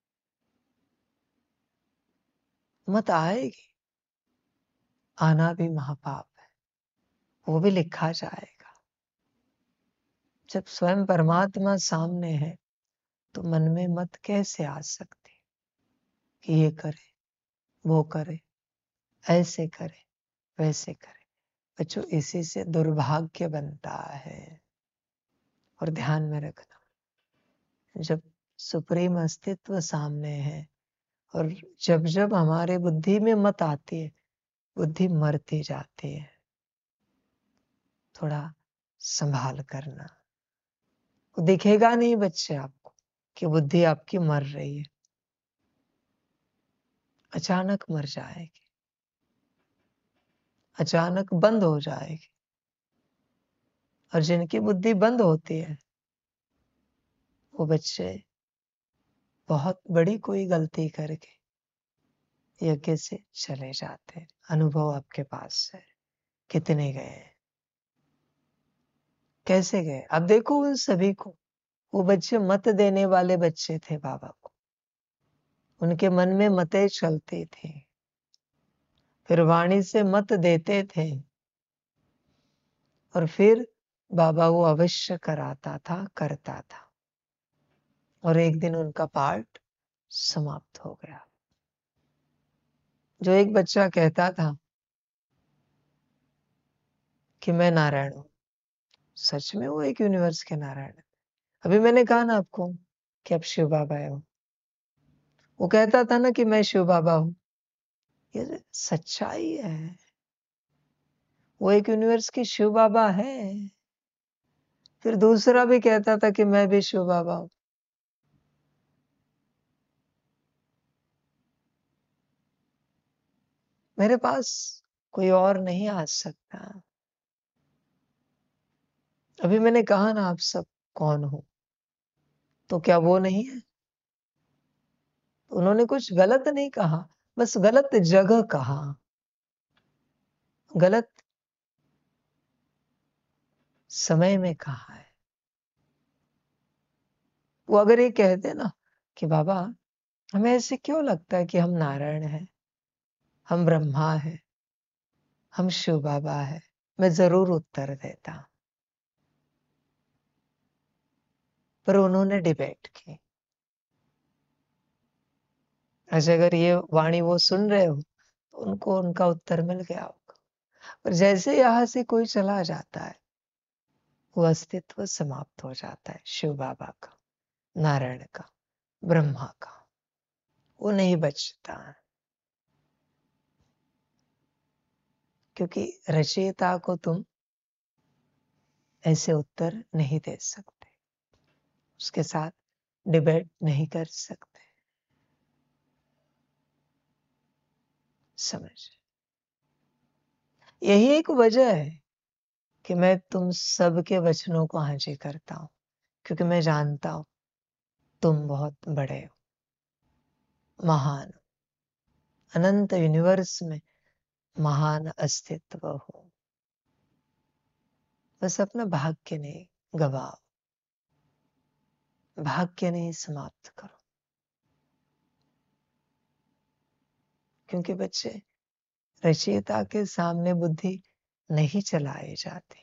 मत आएगी, आना भी महापाप है, वो भी लिखा जाएगा। जब स्वयं परमात्मा सामने है तो मन में मत कैसे आ सकती कि ये करे, वो करे, ऐसे करे, वैसे करे। बच्चों इसी से दुर्भाग्य बनता है। और ध्यान में रखना, जब सुप्रीम अस्तित्व सामने है और जब जब हमारे बुद्धि में मत आती है, बुद्धि मरती जाती है। थोड़ा संभाल करना। वो दिखेगा नहीं बच्चे आपको कि बुद्धि आपकी मर रही है, अचानक मर जाएगी, अचानक बंद हो जाएगी। और जिनकी बुद्धि बंद होती है वो बच्चे बहुत बड़ी कोई गलती करके यज्ञ से चले जाते हैं। अनुभव आपके पास है, कितने गए, कैसे गए। अब देखो उन सभी को, वो बच्चे मत देने वाले बच्चे थे बाबा को, उनके मन में मतें चलती थी, फिर वाणी से मत देते थे और फिर बाबा वो अवश्य कराता था, करता था। और एक दिन उनका पार्ट समाप्त हो गया। जो एक बच्चा कहता था कि मैं नारायण हूं, सच में वो एक यूनिवर्स के नारायण है। अभी मैंने कहा ना आपको कि आप शिव बाबा हो। वो कहता था ना कि मैं शिव बाबा हूं, ये सच्चाई है। वो एक यूनिवर्स की शिव बाबा है। फिर दूसरा भी कहता था कि मैं भी शिव बाबा हूं। मेरे पास कोई और नहीं आ सकता। अभी मैंने कहा ना आप सब कौन हो, तो क्या वो नहीं है? उन्होंने कुछ गलत नहीं कहा, बस गलत जगह कहा, गलत समय में कहा है। वो अगर ये कहते ना कि बाबा हमें ऐसे क्यों लगता है कि हम नारायण हैं, हम ब्रह्मा हैं, हम शिव बाबा हैं, मैं जरूर उत्तर देता। पर उन्होंने डिबेट की। अच्छा, अगर ये वाणी वो सुन रहे हो तो उनको उनका उत्तर मिल गया होगा। पर जैसे यहां से कोई चला जाता है, वो अस्तित्व समाप्त हो जाता है। शिव बाबा का, नारायण का, ब्रह्मा का, वो नहीं बचता है। क्योंकि रचयिता को तुम ऐसे उत्तर नहीं दे सकते, उसके साथ डिबेट नहीं कर सकते। समझ, यही एक वजह है कि मैं तुम सबके वचनों को हाजी करता हूं, क्योंकि मैं जानता हूं तुम बहुत बड़े हो, महान, अनंत यूनिवर्स में महान अस्तित्व हो। बस अपना भाग्य नहीं गवाओ, भाग्य नहीं समाप्त करो। क्योंकि बच्चे, रचयिता के सामने बुद्धि नहीं चलाई जाती।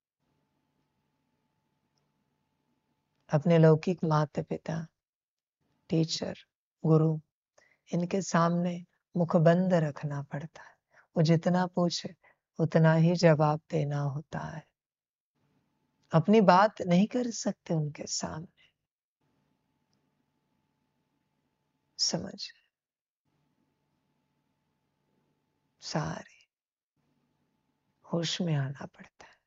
अपने लौकिक माता पिता, टीचर, गुरु, इनके सामने मुख बंद रखना पड़ता है। वो जितना पूछे उतना ही जवाब देना होता है। अपनी बात नहीं कर सकते उनके सामने। समझ, सारे होश में आना पड़ता है।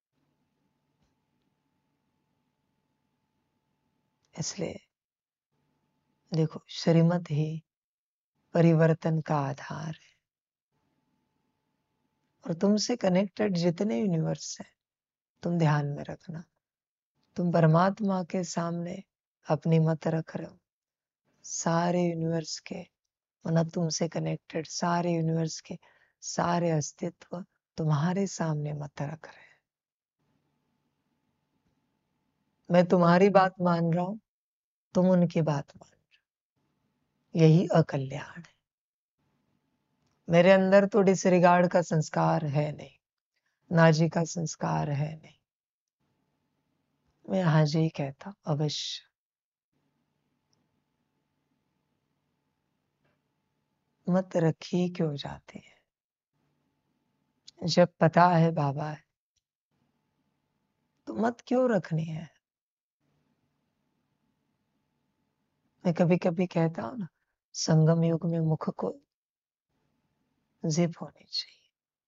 इसलिए देखो, श्रीमत ही परिवर्तन का आधार है। और तुमसे कनेक्टेड जितने यूनिवर्स हैं, तुम ध्यान में रखना, तुम परमात्मा के सामने अपनी मत रख रहे हो। सारे यूनिवर्स के, मतलब तुमसे कनेक्टेड सारे यूनिवर्स के सारे अस्तित्व तुम्हारे सामने मत रख रहे हैं। मैं तुम्हारी बात मान रहा हूं, तुम उनकी बात मान रहे हो। यही अकल्याण है। मेरे अंदर तो डिसरिगार्ड का संस्कार है नहीं, नाजी का संस्कार है नहीं। मैं हाजी ही कहता अवश्य। मत रखी क्यों जाती है? जब पता है बाबा है तो मत क्यों रखनी है? मैं कभी कभी कहता हूं ना, संगम युग में मुख को जिप होनी चाहिए,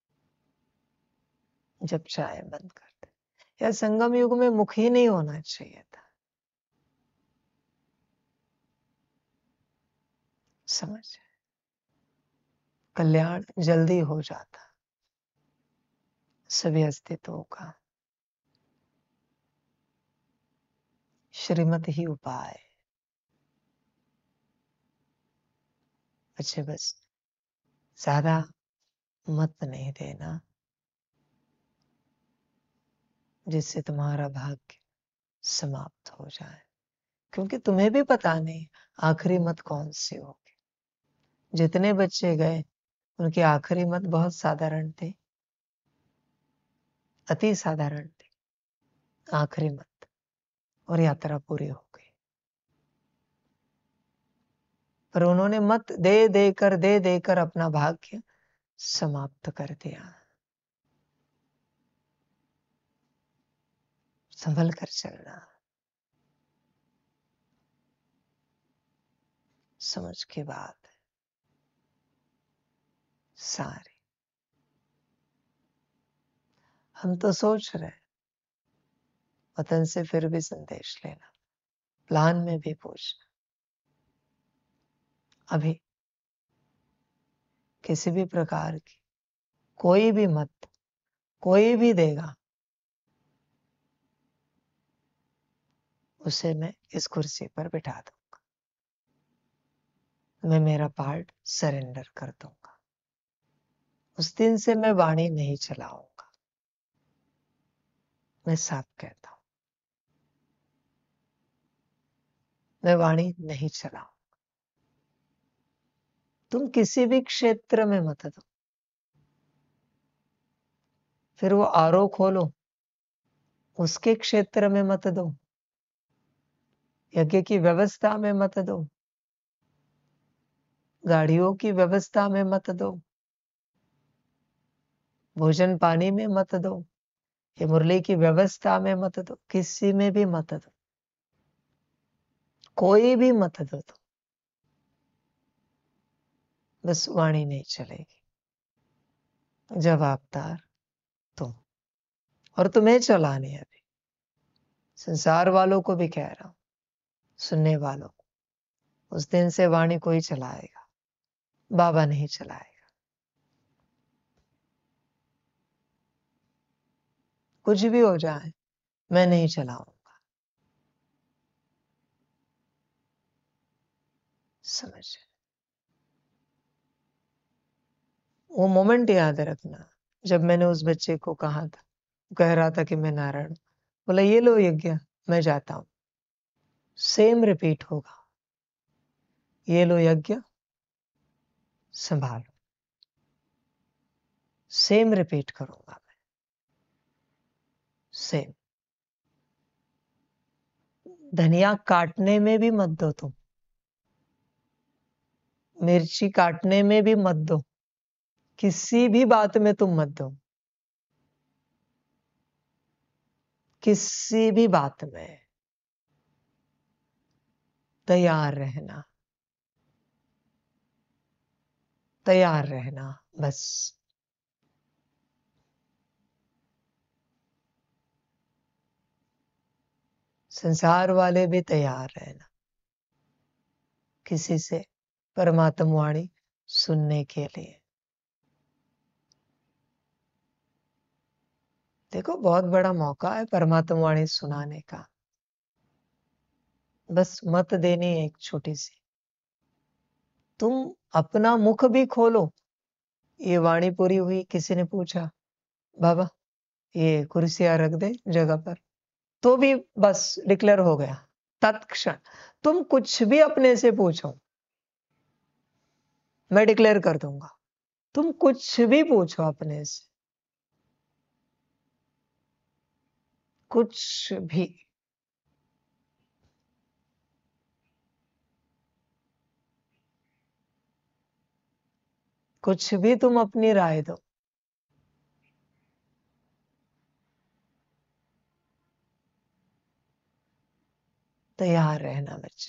जब चाहे बंद कर दे। या संगम युग में मुख ही नहीं होना चाहिए था। समझ, कल्याण जल्दी हो जाता सभी अस्तित्वों का। श्रीमत ही उपाय। अच्छे, बस ज्यादा मत नहीं देना जिससे तुम्हारा भाग्य समाप्त हो जाए। क्योंकि तुम्हें भी पता नहीं आखिरी मत कौन सी होगी। जितने बच्चे गए उनके आखिरी मत बहुत साधारण थे, अति साधारण थे आखिरी मत, और यात्रा पूरी हो गई। पर उन्होंने मत दे देकर दे देकर अपना भाग्य समाप्त कर दिया। संभल कर चलना, समझ की बात है सारी। हम तो सोच रहे वतन से फिर भी संदेश लेना, प्लान में भी पूछना। अभी किसी भी प्रकार की कोई भी मत, कोई भी देगा, उसे मैं इस कुर्सी पर बिठा दूंगा। मैं मेरा पार्ट सरेंडर कर दूंगा। उस दिन से मैं वाणी नहीं चलाऊंगा। मैं साफ कहता हूं, मैं वाणी नहीं चलाऊंगा। तुम किसी भी क्षेत्र में मत दो। फिर वो आरो खोलो, उसके क्षेत्र में मत दो। यज्ञ की व्यवस्था में मत दो। गाड़ियों की व्यवस्था में मत दो। भोजन पानी में मत दो। ये मुरली की व्यवस्था में मत दो। किसी में भी मत दो। कोई भी मत दो तो बस वाणी नहीं चलेगी। जवाबदार तुम, और तुम्हें चलानी है। अभी संसार वालों को भी कह रहा हूं, सुनने वालों को, उस दिन से वाणी कोई चलाएगा, बाबा नहीं चलाएगा। कुछ भी हो जाए, मैं नहीं चलाऊंगा। समझ? वो मोमेंट याद रखना, जब मैंने उस बच्चे को कहा था, कह रहा था कि मैं नारायण, बोला ये लो यज्ञ, मैं जाता हूं। सेम रिपीट होगा। ये लो यज्ञ, संभालो। सेम रिपीट करूंगा मैं। सेम। धनिया काटने में भी मत दो तुम। मिर्ची काटने में भी मत दो। किसी भी बात में तुम मत दो। किसी भी बात में तैयार रहना, तैयार रहना बस। संसार वाले भी तैयार रहना किसी से परमात्मा वाणी सुनने के लिए। देखो, बहुत बड़ा मौका है परमात्मा वाणी सुनाने का। बस मत देनी है एक छोटी सी। तुम अपना मुख भी खोलो। ये वाणी पूरी हुई, किसी ने पूछा बाबा ये कुर्सियां रख दे जगह पर, तो भी बस डिक्लेयर हो गया तत्क्षण। तुम कुछ भी अपने से पूछो, मैं डिक्लेयर कर दूंगा। तुम कुछ भी पूछो अपने से, कुछ भी। कुछ भी तुम अपनी राय दो। तैयार रहना बच्चे।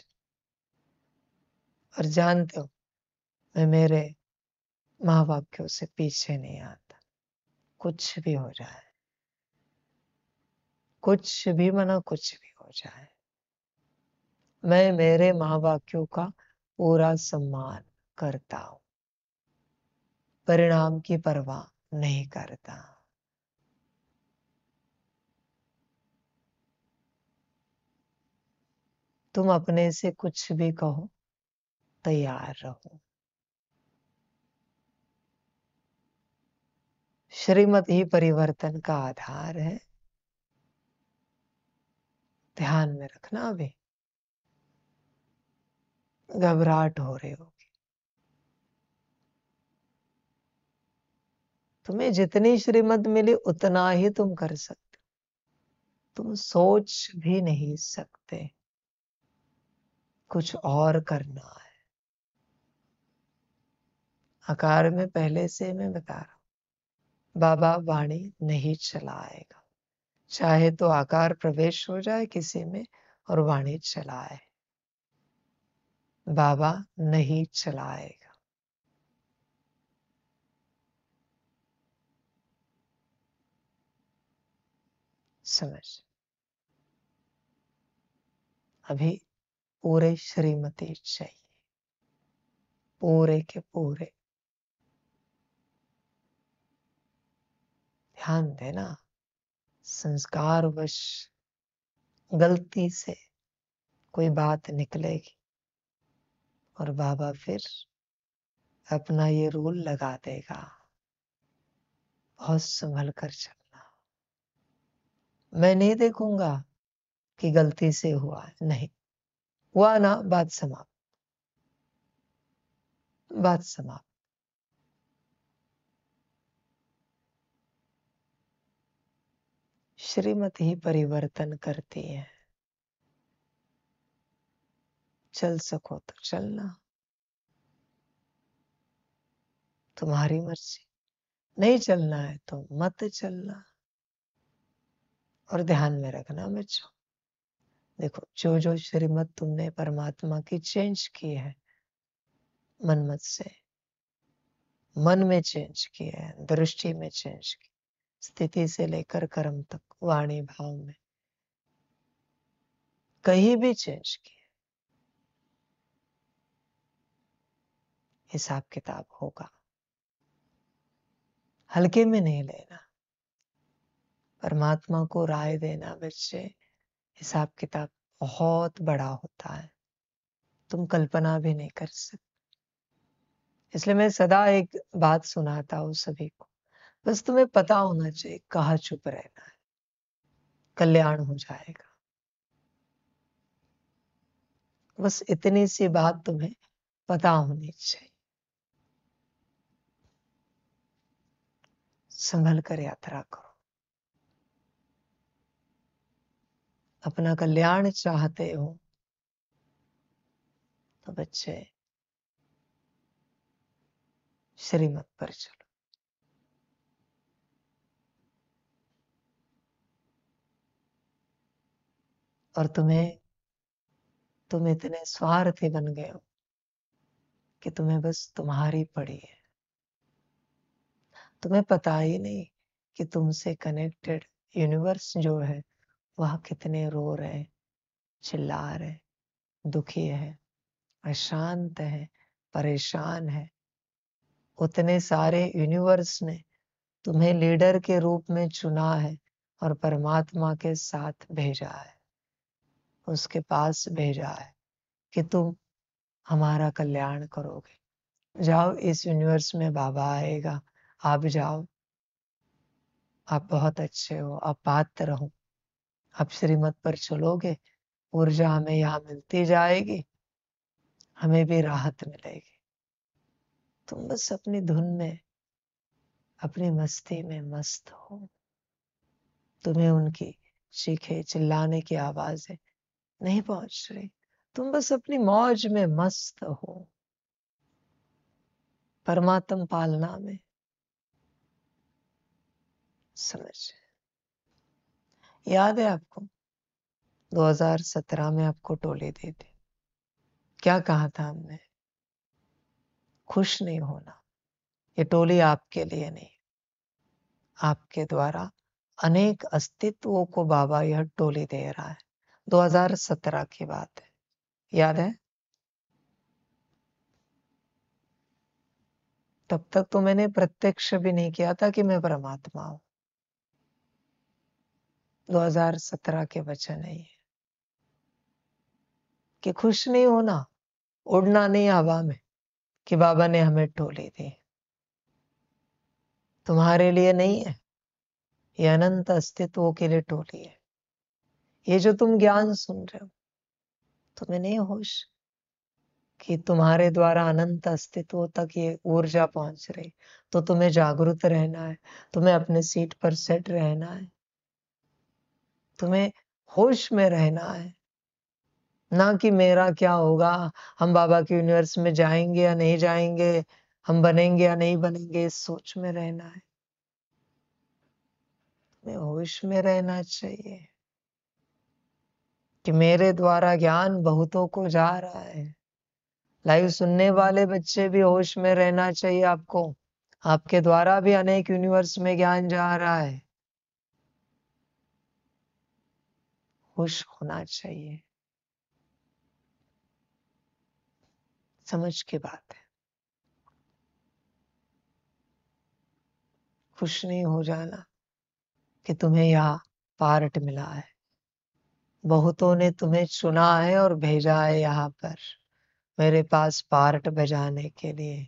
और जानते हो, मैं मेरे महावाक्यों से पीछे नहीं आता। कुछ भी हो जाए, कुछ भी मना कुछ भी हो जाए, मैं मेरे महावाक्यों का पूरा सम्मान करता हूं। परिणाम की परवाह नहीं करता। तुम अपने से कुछ भी कहो, तैयार रहो। श्रीमत ही परिवर्तन का आधार है। ध्यान में रखना। अभी घबराहट हो रही होगी। तुम्हें जितनी श्रीमत मिली उतना ही तुम कर सकते। तुम सोच भी नहीं सकते कुछ और करना है। आकार में पहले से मैं बता रहा हूं, बाबा वाणी नहीं चलाएगा। चाहे तो आकार प्रवेश हो जाए किसी में और वाणी चलाए, बाबा नहीं चलाएगा। समझ? अभी पूरे श्रीमती चाहिए, पूरे के पूरे। ध्यान देना, संस्कारवश गलती से कोई बात निकलेगी और बाबा फिर अपना ये रूल लगा देगा, बहुत संभल कर चलना। मैं नहीं देखूंगा कि गलती से हुआ है, नहीं हुआ ना, बात समाप्त, बात समाप्त। श्रीमत ही परिवर्तन करती है। चल सको तो चलना, तुम्हारी मर्जी। नहीं चलना है तो मत चलना। और ध्यान में रखना बच्चों, देखो जो जो श्रीमत तुमने परमात्मा की चेंज की है, मनमत से मन में चेंज की है, दृष्टि में चेंज की, स्थिति से लेकर कर्म तक, वाणी भाव में कहीं भी चेंज की, हिसाब किताब होगा, हल्के में नहीं लेना। परमात्मा को राय देना बच्चे, हिसाब किताब बहुत बड़ा होता है, तुम कल्पना भी नहीं कर सकते। इसलिए मैं सदा एक बात सुनाता हूँ सभी को, बस तुम्हें पता होना चाहिए कहाँ चुप रहना है, कल्याण हो जाएगा। बस इतनी सी बात तुम्हें पता होनी चाहिए। संभल कर यात्रा करो। अपना कल्याण चाहते हो तो बच्चे श्रीमत पर चलो। और तुम्हें तुम इतने स्वार्थी बन गए हो कि तुम्हें बस तुम्हारी पड़ी है। तुम्हें पता ही नहीं कि तुमसे कनेक्टेड यूनिवर्स जो है वह कितने रो रहे, चिल्ला रहे, दुखी है, अशांत है, परेशान है। उतने सारे यूनिवर्स ने तुम्हें लीडर के रूप में चुना है और परमात्मा के साथ भेजा है, उसके पास भेजा है कि तुम हमारा कल्याण करोगे। जाओ, इस यूनिवर्स में बाबा आएगा, आप जाओ, आप बहुत अच्छे हो, आप पात्र हो, आप श्रीमत पर चलोगे, ऊर्जा हमें यहाँ मिलती जाएगी, हमें भी राहत मिलेगी। तुम बस अपनी धुन में, अपनी मस्ती में मस्त हो। तुम्हें उनकी चीखे चिल्लाने की आवाजें नहीं पहुंच रही, तुम बस अपनी मौज में मस्त हो, परमात्म पालना में। समझ याद है आपको दो हज़ार सत्रह में आपको टोली दी थी, क्या कहा था हमने? खुश नहीं होना, ये टोली आपके लिए नहीं, आपके द्वारा अनेक अस्तित्वों को बाबा यह टोली दे रहा है। दो हज़ार सत्रह की बात है, याद है? तब तक तो मैंने प्रत्यक्ष भी नहीं किया था कि मैं परमात्मा हूं। दो हज़ार सत्रह के वचन है ये कि खुश नहीं होना, उड़ना नहीं हवा में, कि बाबा ने हमें टोली दी। तुम्हारे लिए नहीं है, ये अनंत अस्तित्वों के लिए टोली है। ये जो तुम ज्ञान सुन रहे हो, तुम्हें नहीं होश कि तुम्हारे द्वारा अनंत अस्तित्वों तक ये ऊर्जा पहुंच रही, तो तुम्हें जागरूक रहना है, तुम्हें अपने सीट पर सेट रहना है, तुम्हें होश में रहना है, ना कि मेरा क्या होगा, हम बाबा के यूनिवर्स में जाएंगे या नहीं जाएंगे, हम बनेंगे या नहीं बनेंगे, इस सोच में रहना है। तुम्हें होश में रहना चाहिए कि मेरे द्वारा ज्ञान बहुतों को जा रहा है। लाइव सुनने वाले बच्चे भी होश में रहना चाहिए आपको, आपके द्वारा भी अनेक यूनिवर्स में ज्ञान जा रहा है। होश होना चाहिए, समझ की बात है। खुश नहीं हो जाना, कि तुम्हें यहाँ पार्ट मिला है। बहुतों ने तुम्हें चुना है और भेजा है यहाँ पर मेरे पास पार्ट बजाने के लिए।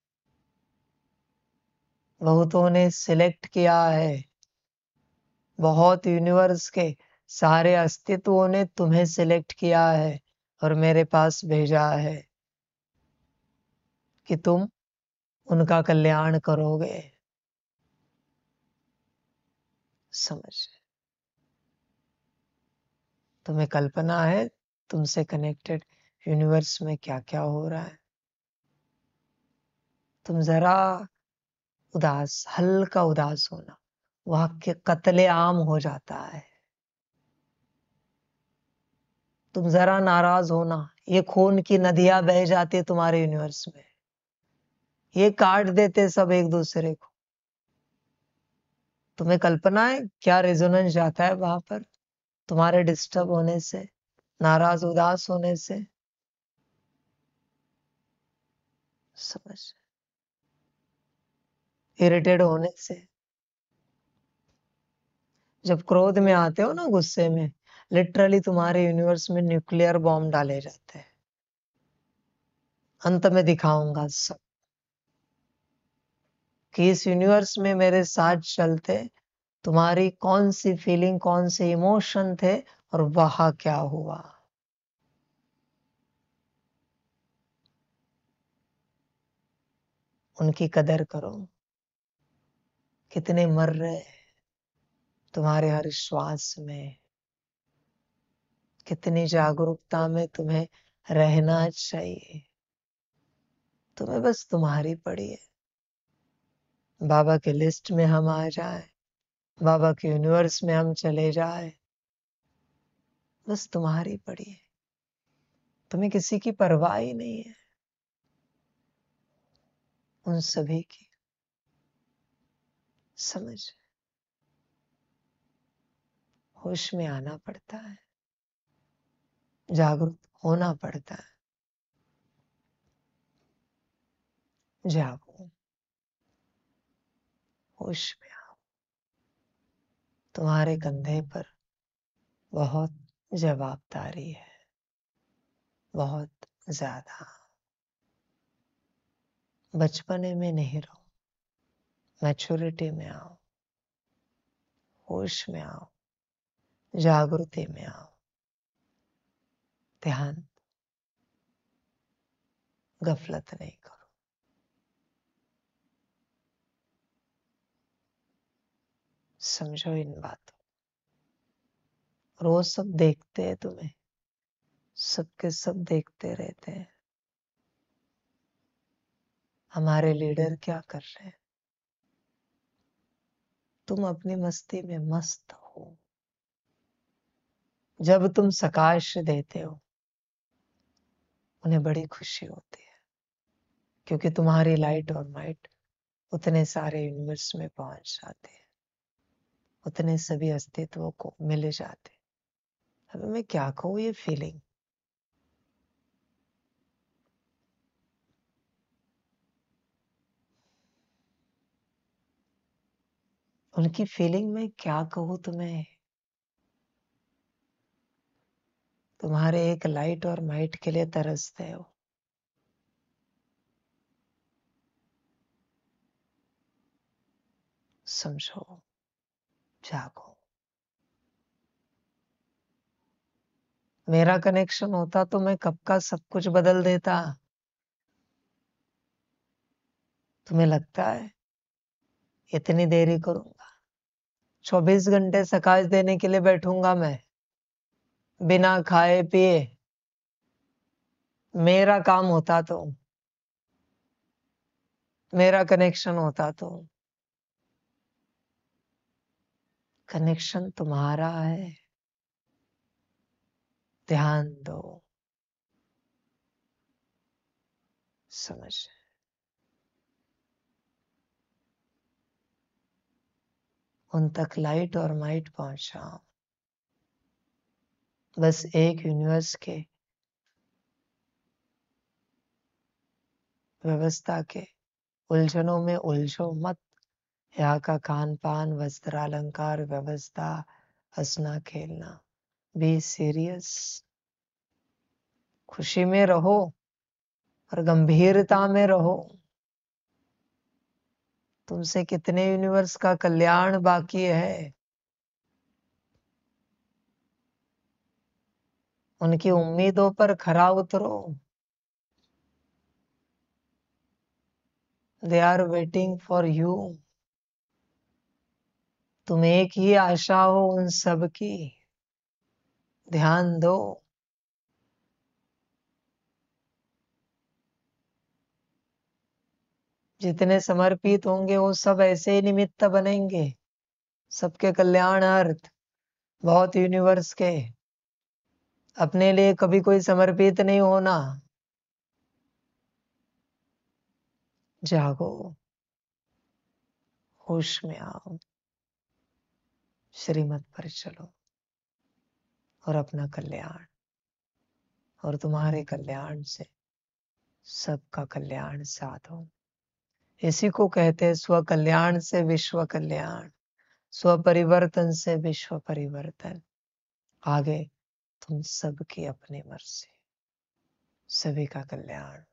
बहुतों ने सिलेक्ट किया है, बहुत यूनिवर्स के सारे अस्तित्वों ने तुम्हें सिलेक्ट किया है और मेरे पास भेजा है कि तुम उनका कल्याण करोगे। समझ, तुम्हें कल्पना है तुमसे कनेक्टेड यूनिवर्स में क्या क्या हो रहा है। तुम जरा उदास, हल्का उदास होना, वहां के कत्ले आम हो जाता है। तुम जरा नाराज होना, ये खून की नदियां बह जाती है तुम्हारे यूनिवर्स में, ये काट देते सब एक दूसरे को। तुम्हें कल्पना है क्या रेजोनेंस जाता है वहां पर तुम्हारे डिस्टर्ब होने से, नाराज उदास होने से। समझ, इरिटेट होने से। जब क्रोध में आते हो ना, गुस्से में, लिटरली तुम्हारे यूनिवर्स में न्यूक्लियर बॉम्ब डाले जाते हैं। अंत में दिखाऊंगा सब कि इस यूनिवर्स में मेरे साथ चलते तुम्हारी कौन सी फीलिंग, कौन से इमोशन थे और वहां क्या हुआ। उनकी कदर करो। कितने मर रहे तुम्हारे हर श्वास में, कितनी जागरूकता में तुम्हें रहना चाहिए। तुम्हें बस तुम्हारी पड़ी है। बाबा के लिस्ट में हम आ जाए, बाबा के यूनिवर्स में हम चले जाए, बस तुम्हारी पड़ी है। तुम्हें किसी की परवाह ही नहीं है, उन सभी की। समझ, होश में आना पड़ता है, जागरूक होना पड़ता है। जागो, होश में आओ। तुम्हारे कंधे पर बहुत जवाबदारी है, बहुत ज्यादा। बचपने में नहीं रहो, मैच्योरिटी में आओ, होश में आओ, जागृति में आओ। ध्यान, गफलत नहीं करो। समझो इन बातों। रोज सब देखते हैं तुम्हें, सबके सब देखते रहते हैं हमारे लीडर क्या कर रहे हैं। तुम अपनी मस्ती में मस्त हो। जब तुम सकाश देते हो उन्हें बड़ी खुशी होती है, क्योंकि तुम्हारी लाइट और माइट उतने सारे यूनिवर्स में पहुंच जाते हैं, उतने सभी अस्तित्वों को मिल जाते। अब मैं क्या कहूँ, ये फीलिंग, उनकी फीलिंग में क्या कहूँ तुम्हें। तुम्हारे एक लाइट और माइट के लिए तरसते हो। समझो, जागो। मेरा कनेक्शन होता तो मैं कब का सब कुछ बदल देता। तुम्हें लगता है इतनी देरी करूंगा? चौबीस घंटे सकाश देने के लिए बैठूंगा मैं, बिना खाए पिए। मेरा काम होता तो, मेरा कनेक्शन होता तो। कनेक्शन तुम्हारा है, ध्यान दो। समझ, उन तक लाइट और माइट पहुंचाओ। बस एक यूनिवर्स के व्यवस्था के उलझनों में उलझो मत, यहाँ का खान पान, वस्त्र, अलंकार, व्यवस्था, हंसना खेलना, बी सीरियस, खुशी में रहो और गंभीरता में रहो। तुमसे कितने यूनिवर्स का कल्याण बाकी है, उनकी उम्मीदों पर खरा उतरो। They are waiting for you. तुम एक ही आशा हो उन सब की, ध्यान दो। जितने समर्पित होंगे वो सब ऐसे ही निमित्त बनेंगे, सबके कल्याणार्थ। बहुत यूनिवर्स के, अपने लिए कभी कोई समर्पित नहीं होना। जागो, होश में आओ, श्रीमत पर चलो और अपना कल्याण और तुम्हारे कल्याण से सबका कल्याण साधो। इसी को कहते हैं स्व कल्याण से विश्व कल्याण, स्व परिवर्तन से विश्व परिवर्तन। आगे तुम सबकी अपनी मर्जी, सभी का कल्याण,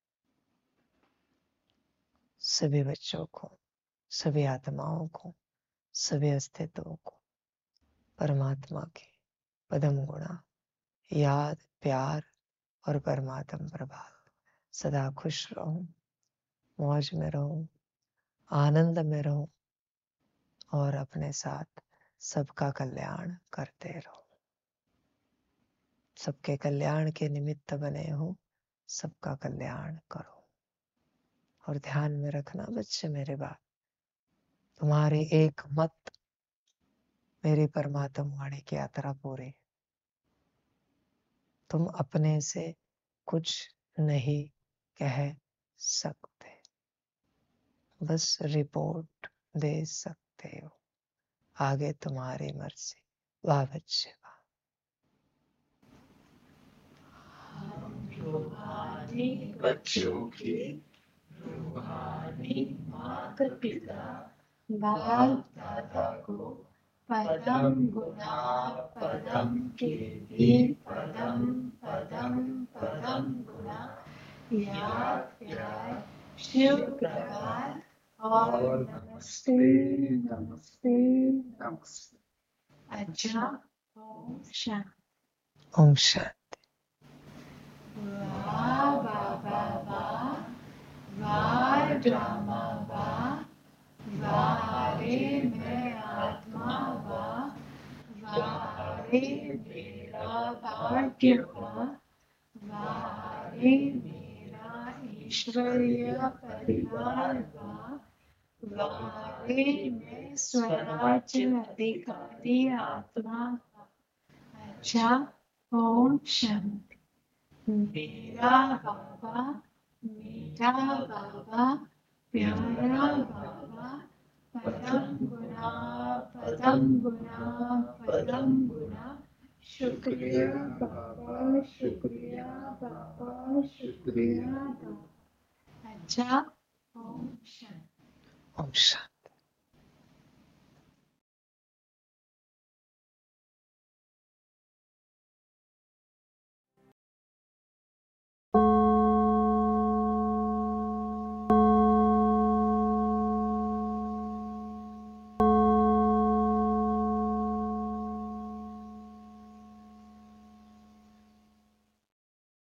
सभी बच्चों को, सभी आत्माओं को, सभी अस्तित्वों को परमात्मा के पदम गुणा याद, प्यार और परमात्म प्रभाव। सदा खुश रहो, मौज में रहो, आनंद में रहो और अपने साथ सबका कल्याण करते रहो। सबके कल्याण के निमित्त बने हो, सबका कल्याण करो। और ध्यान में रखना बच्चे मेरे बात, तुम्हारी एक मत मेरी परमात्म वाणी की यात्रा पूरी। तुम अपने से कुछ नहीं कह सकते, बस रिपोर्ट दे सकते हो। आगे तुम्हारी मर्जी। वाह बच्चे वाह। रूहानी बच्चों की रूहानी माता पिता बाप दादा को पदम गुना पदम कीर्ति पदम पदम पदम गुना याद प्यार शिव प्रभात और नमस्ते नमस्ते नमस्ते। अच्छा, ओम शांति। ओम शांति। वाह बाबा वाह, वाह ड्रामा वाह, वाह रे मैं आत्मा वाह, वाह रे मेरा भाग्य वाह, वाह रे मेरा ईश्वरीय परिवार वाह, वाह रे मैं स्वराज्य अधिकारी आत्मा वाह। अच्छा, ओम शांति। मेरा बाबा मीठा बाबा प्यारा बाबा पदम गुना पदम गुना पदम गुना शुक्रिया बाबा शुक्रिया बाबा शुक्रिया बाबा। अच्छा, ओम शांति। ओम शांति।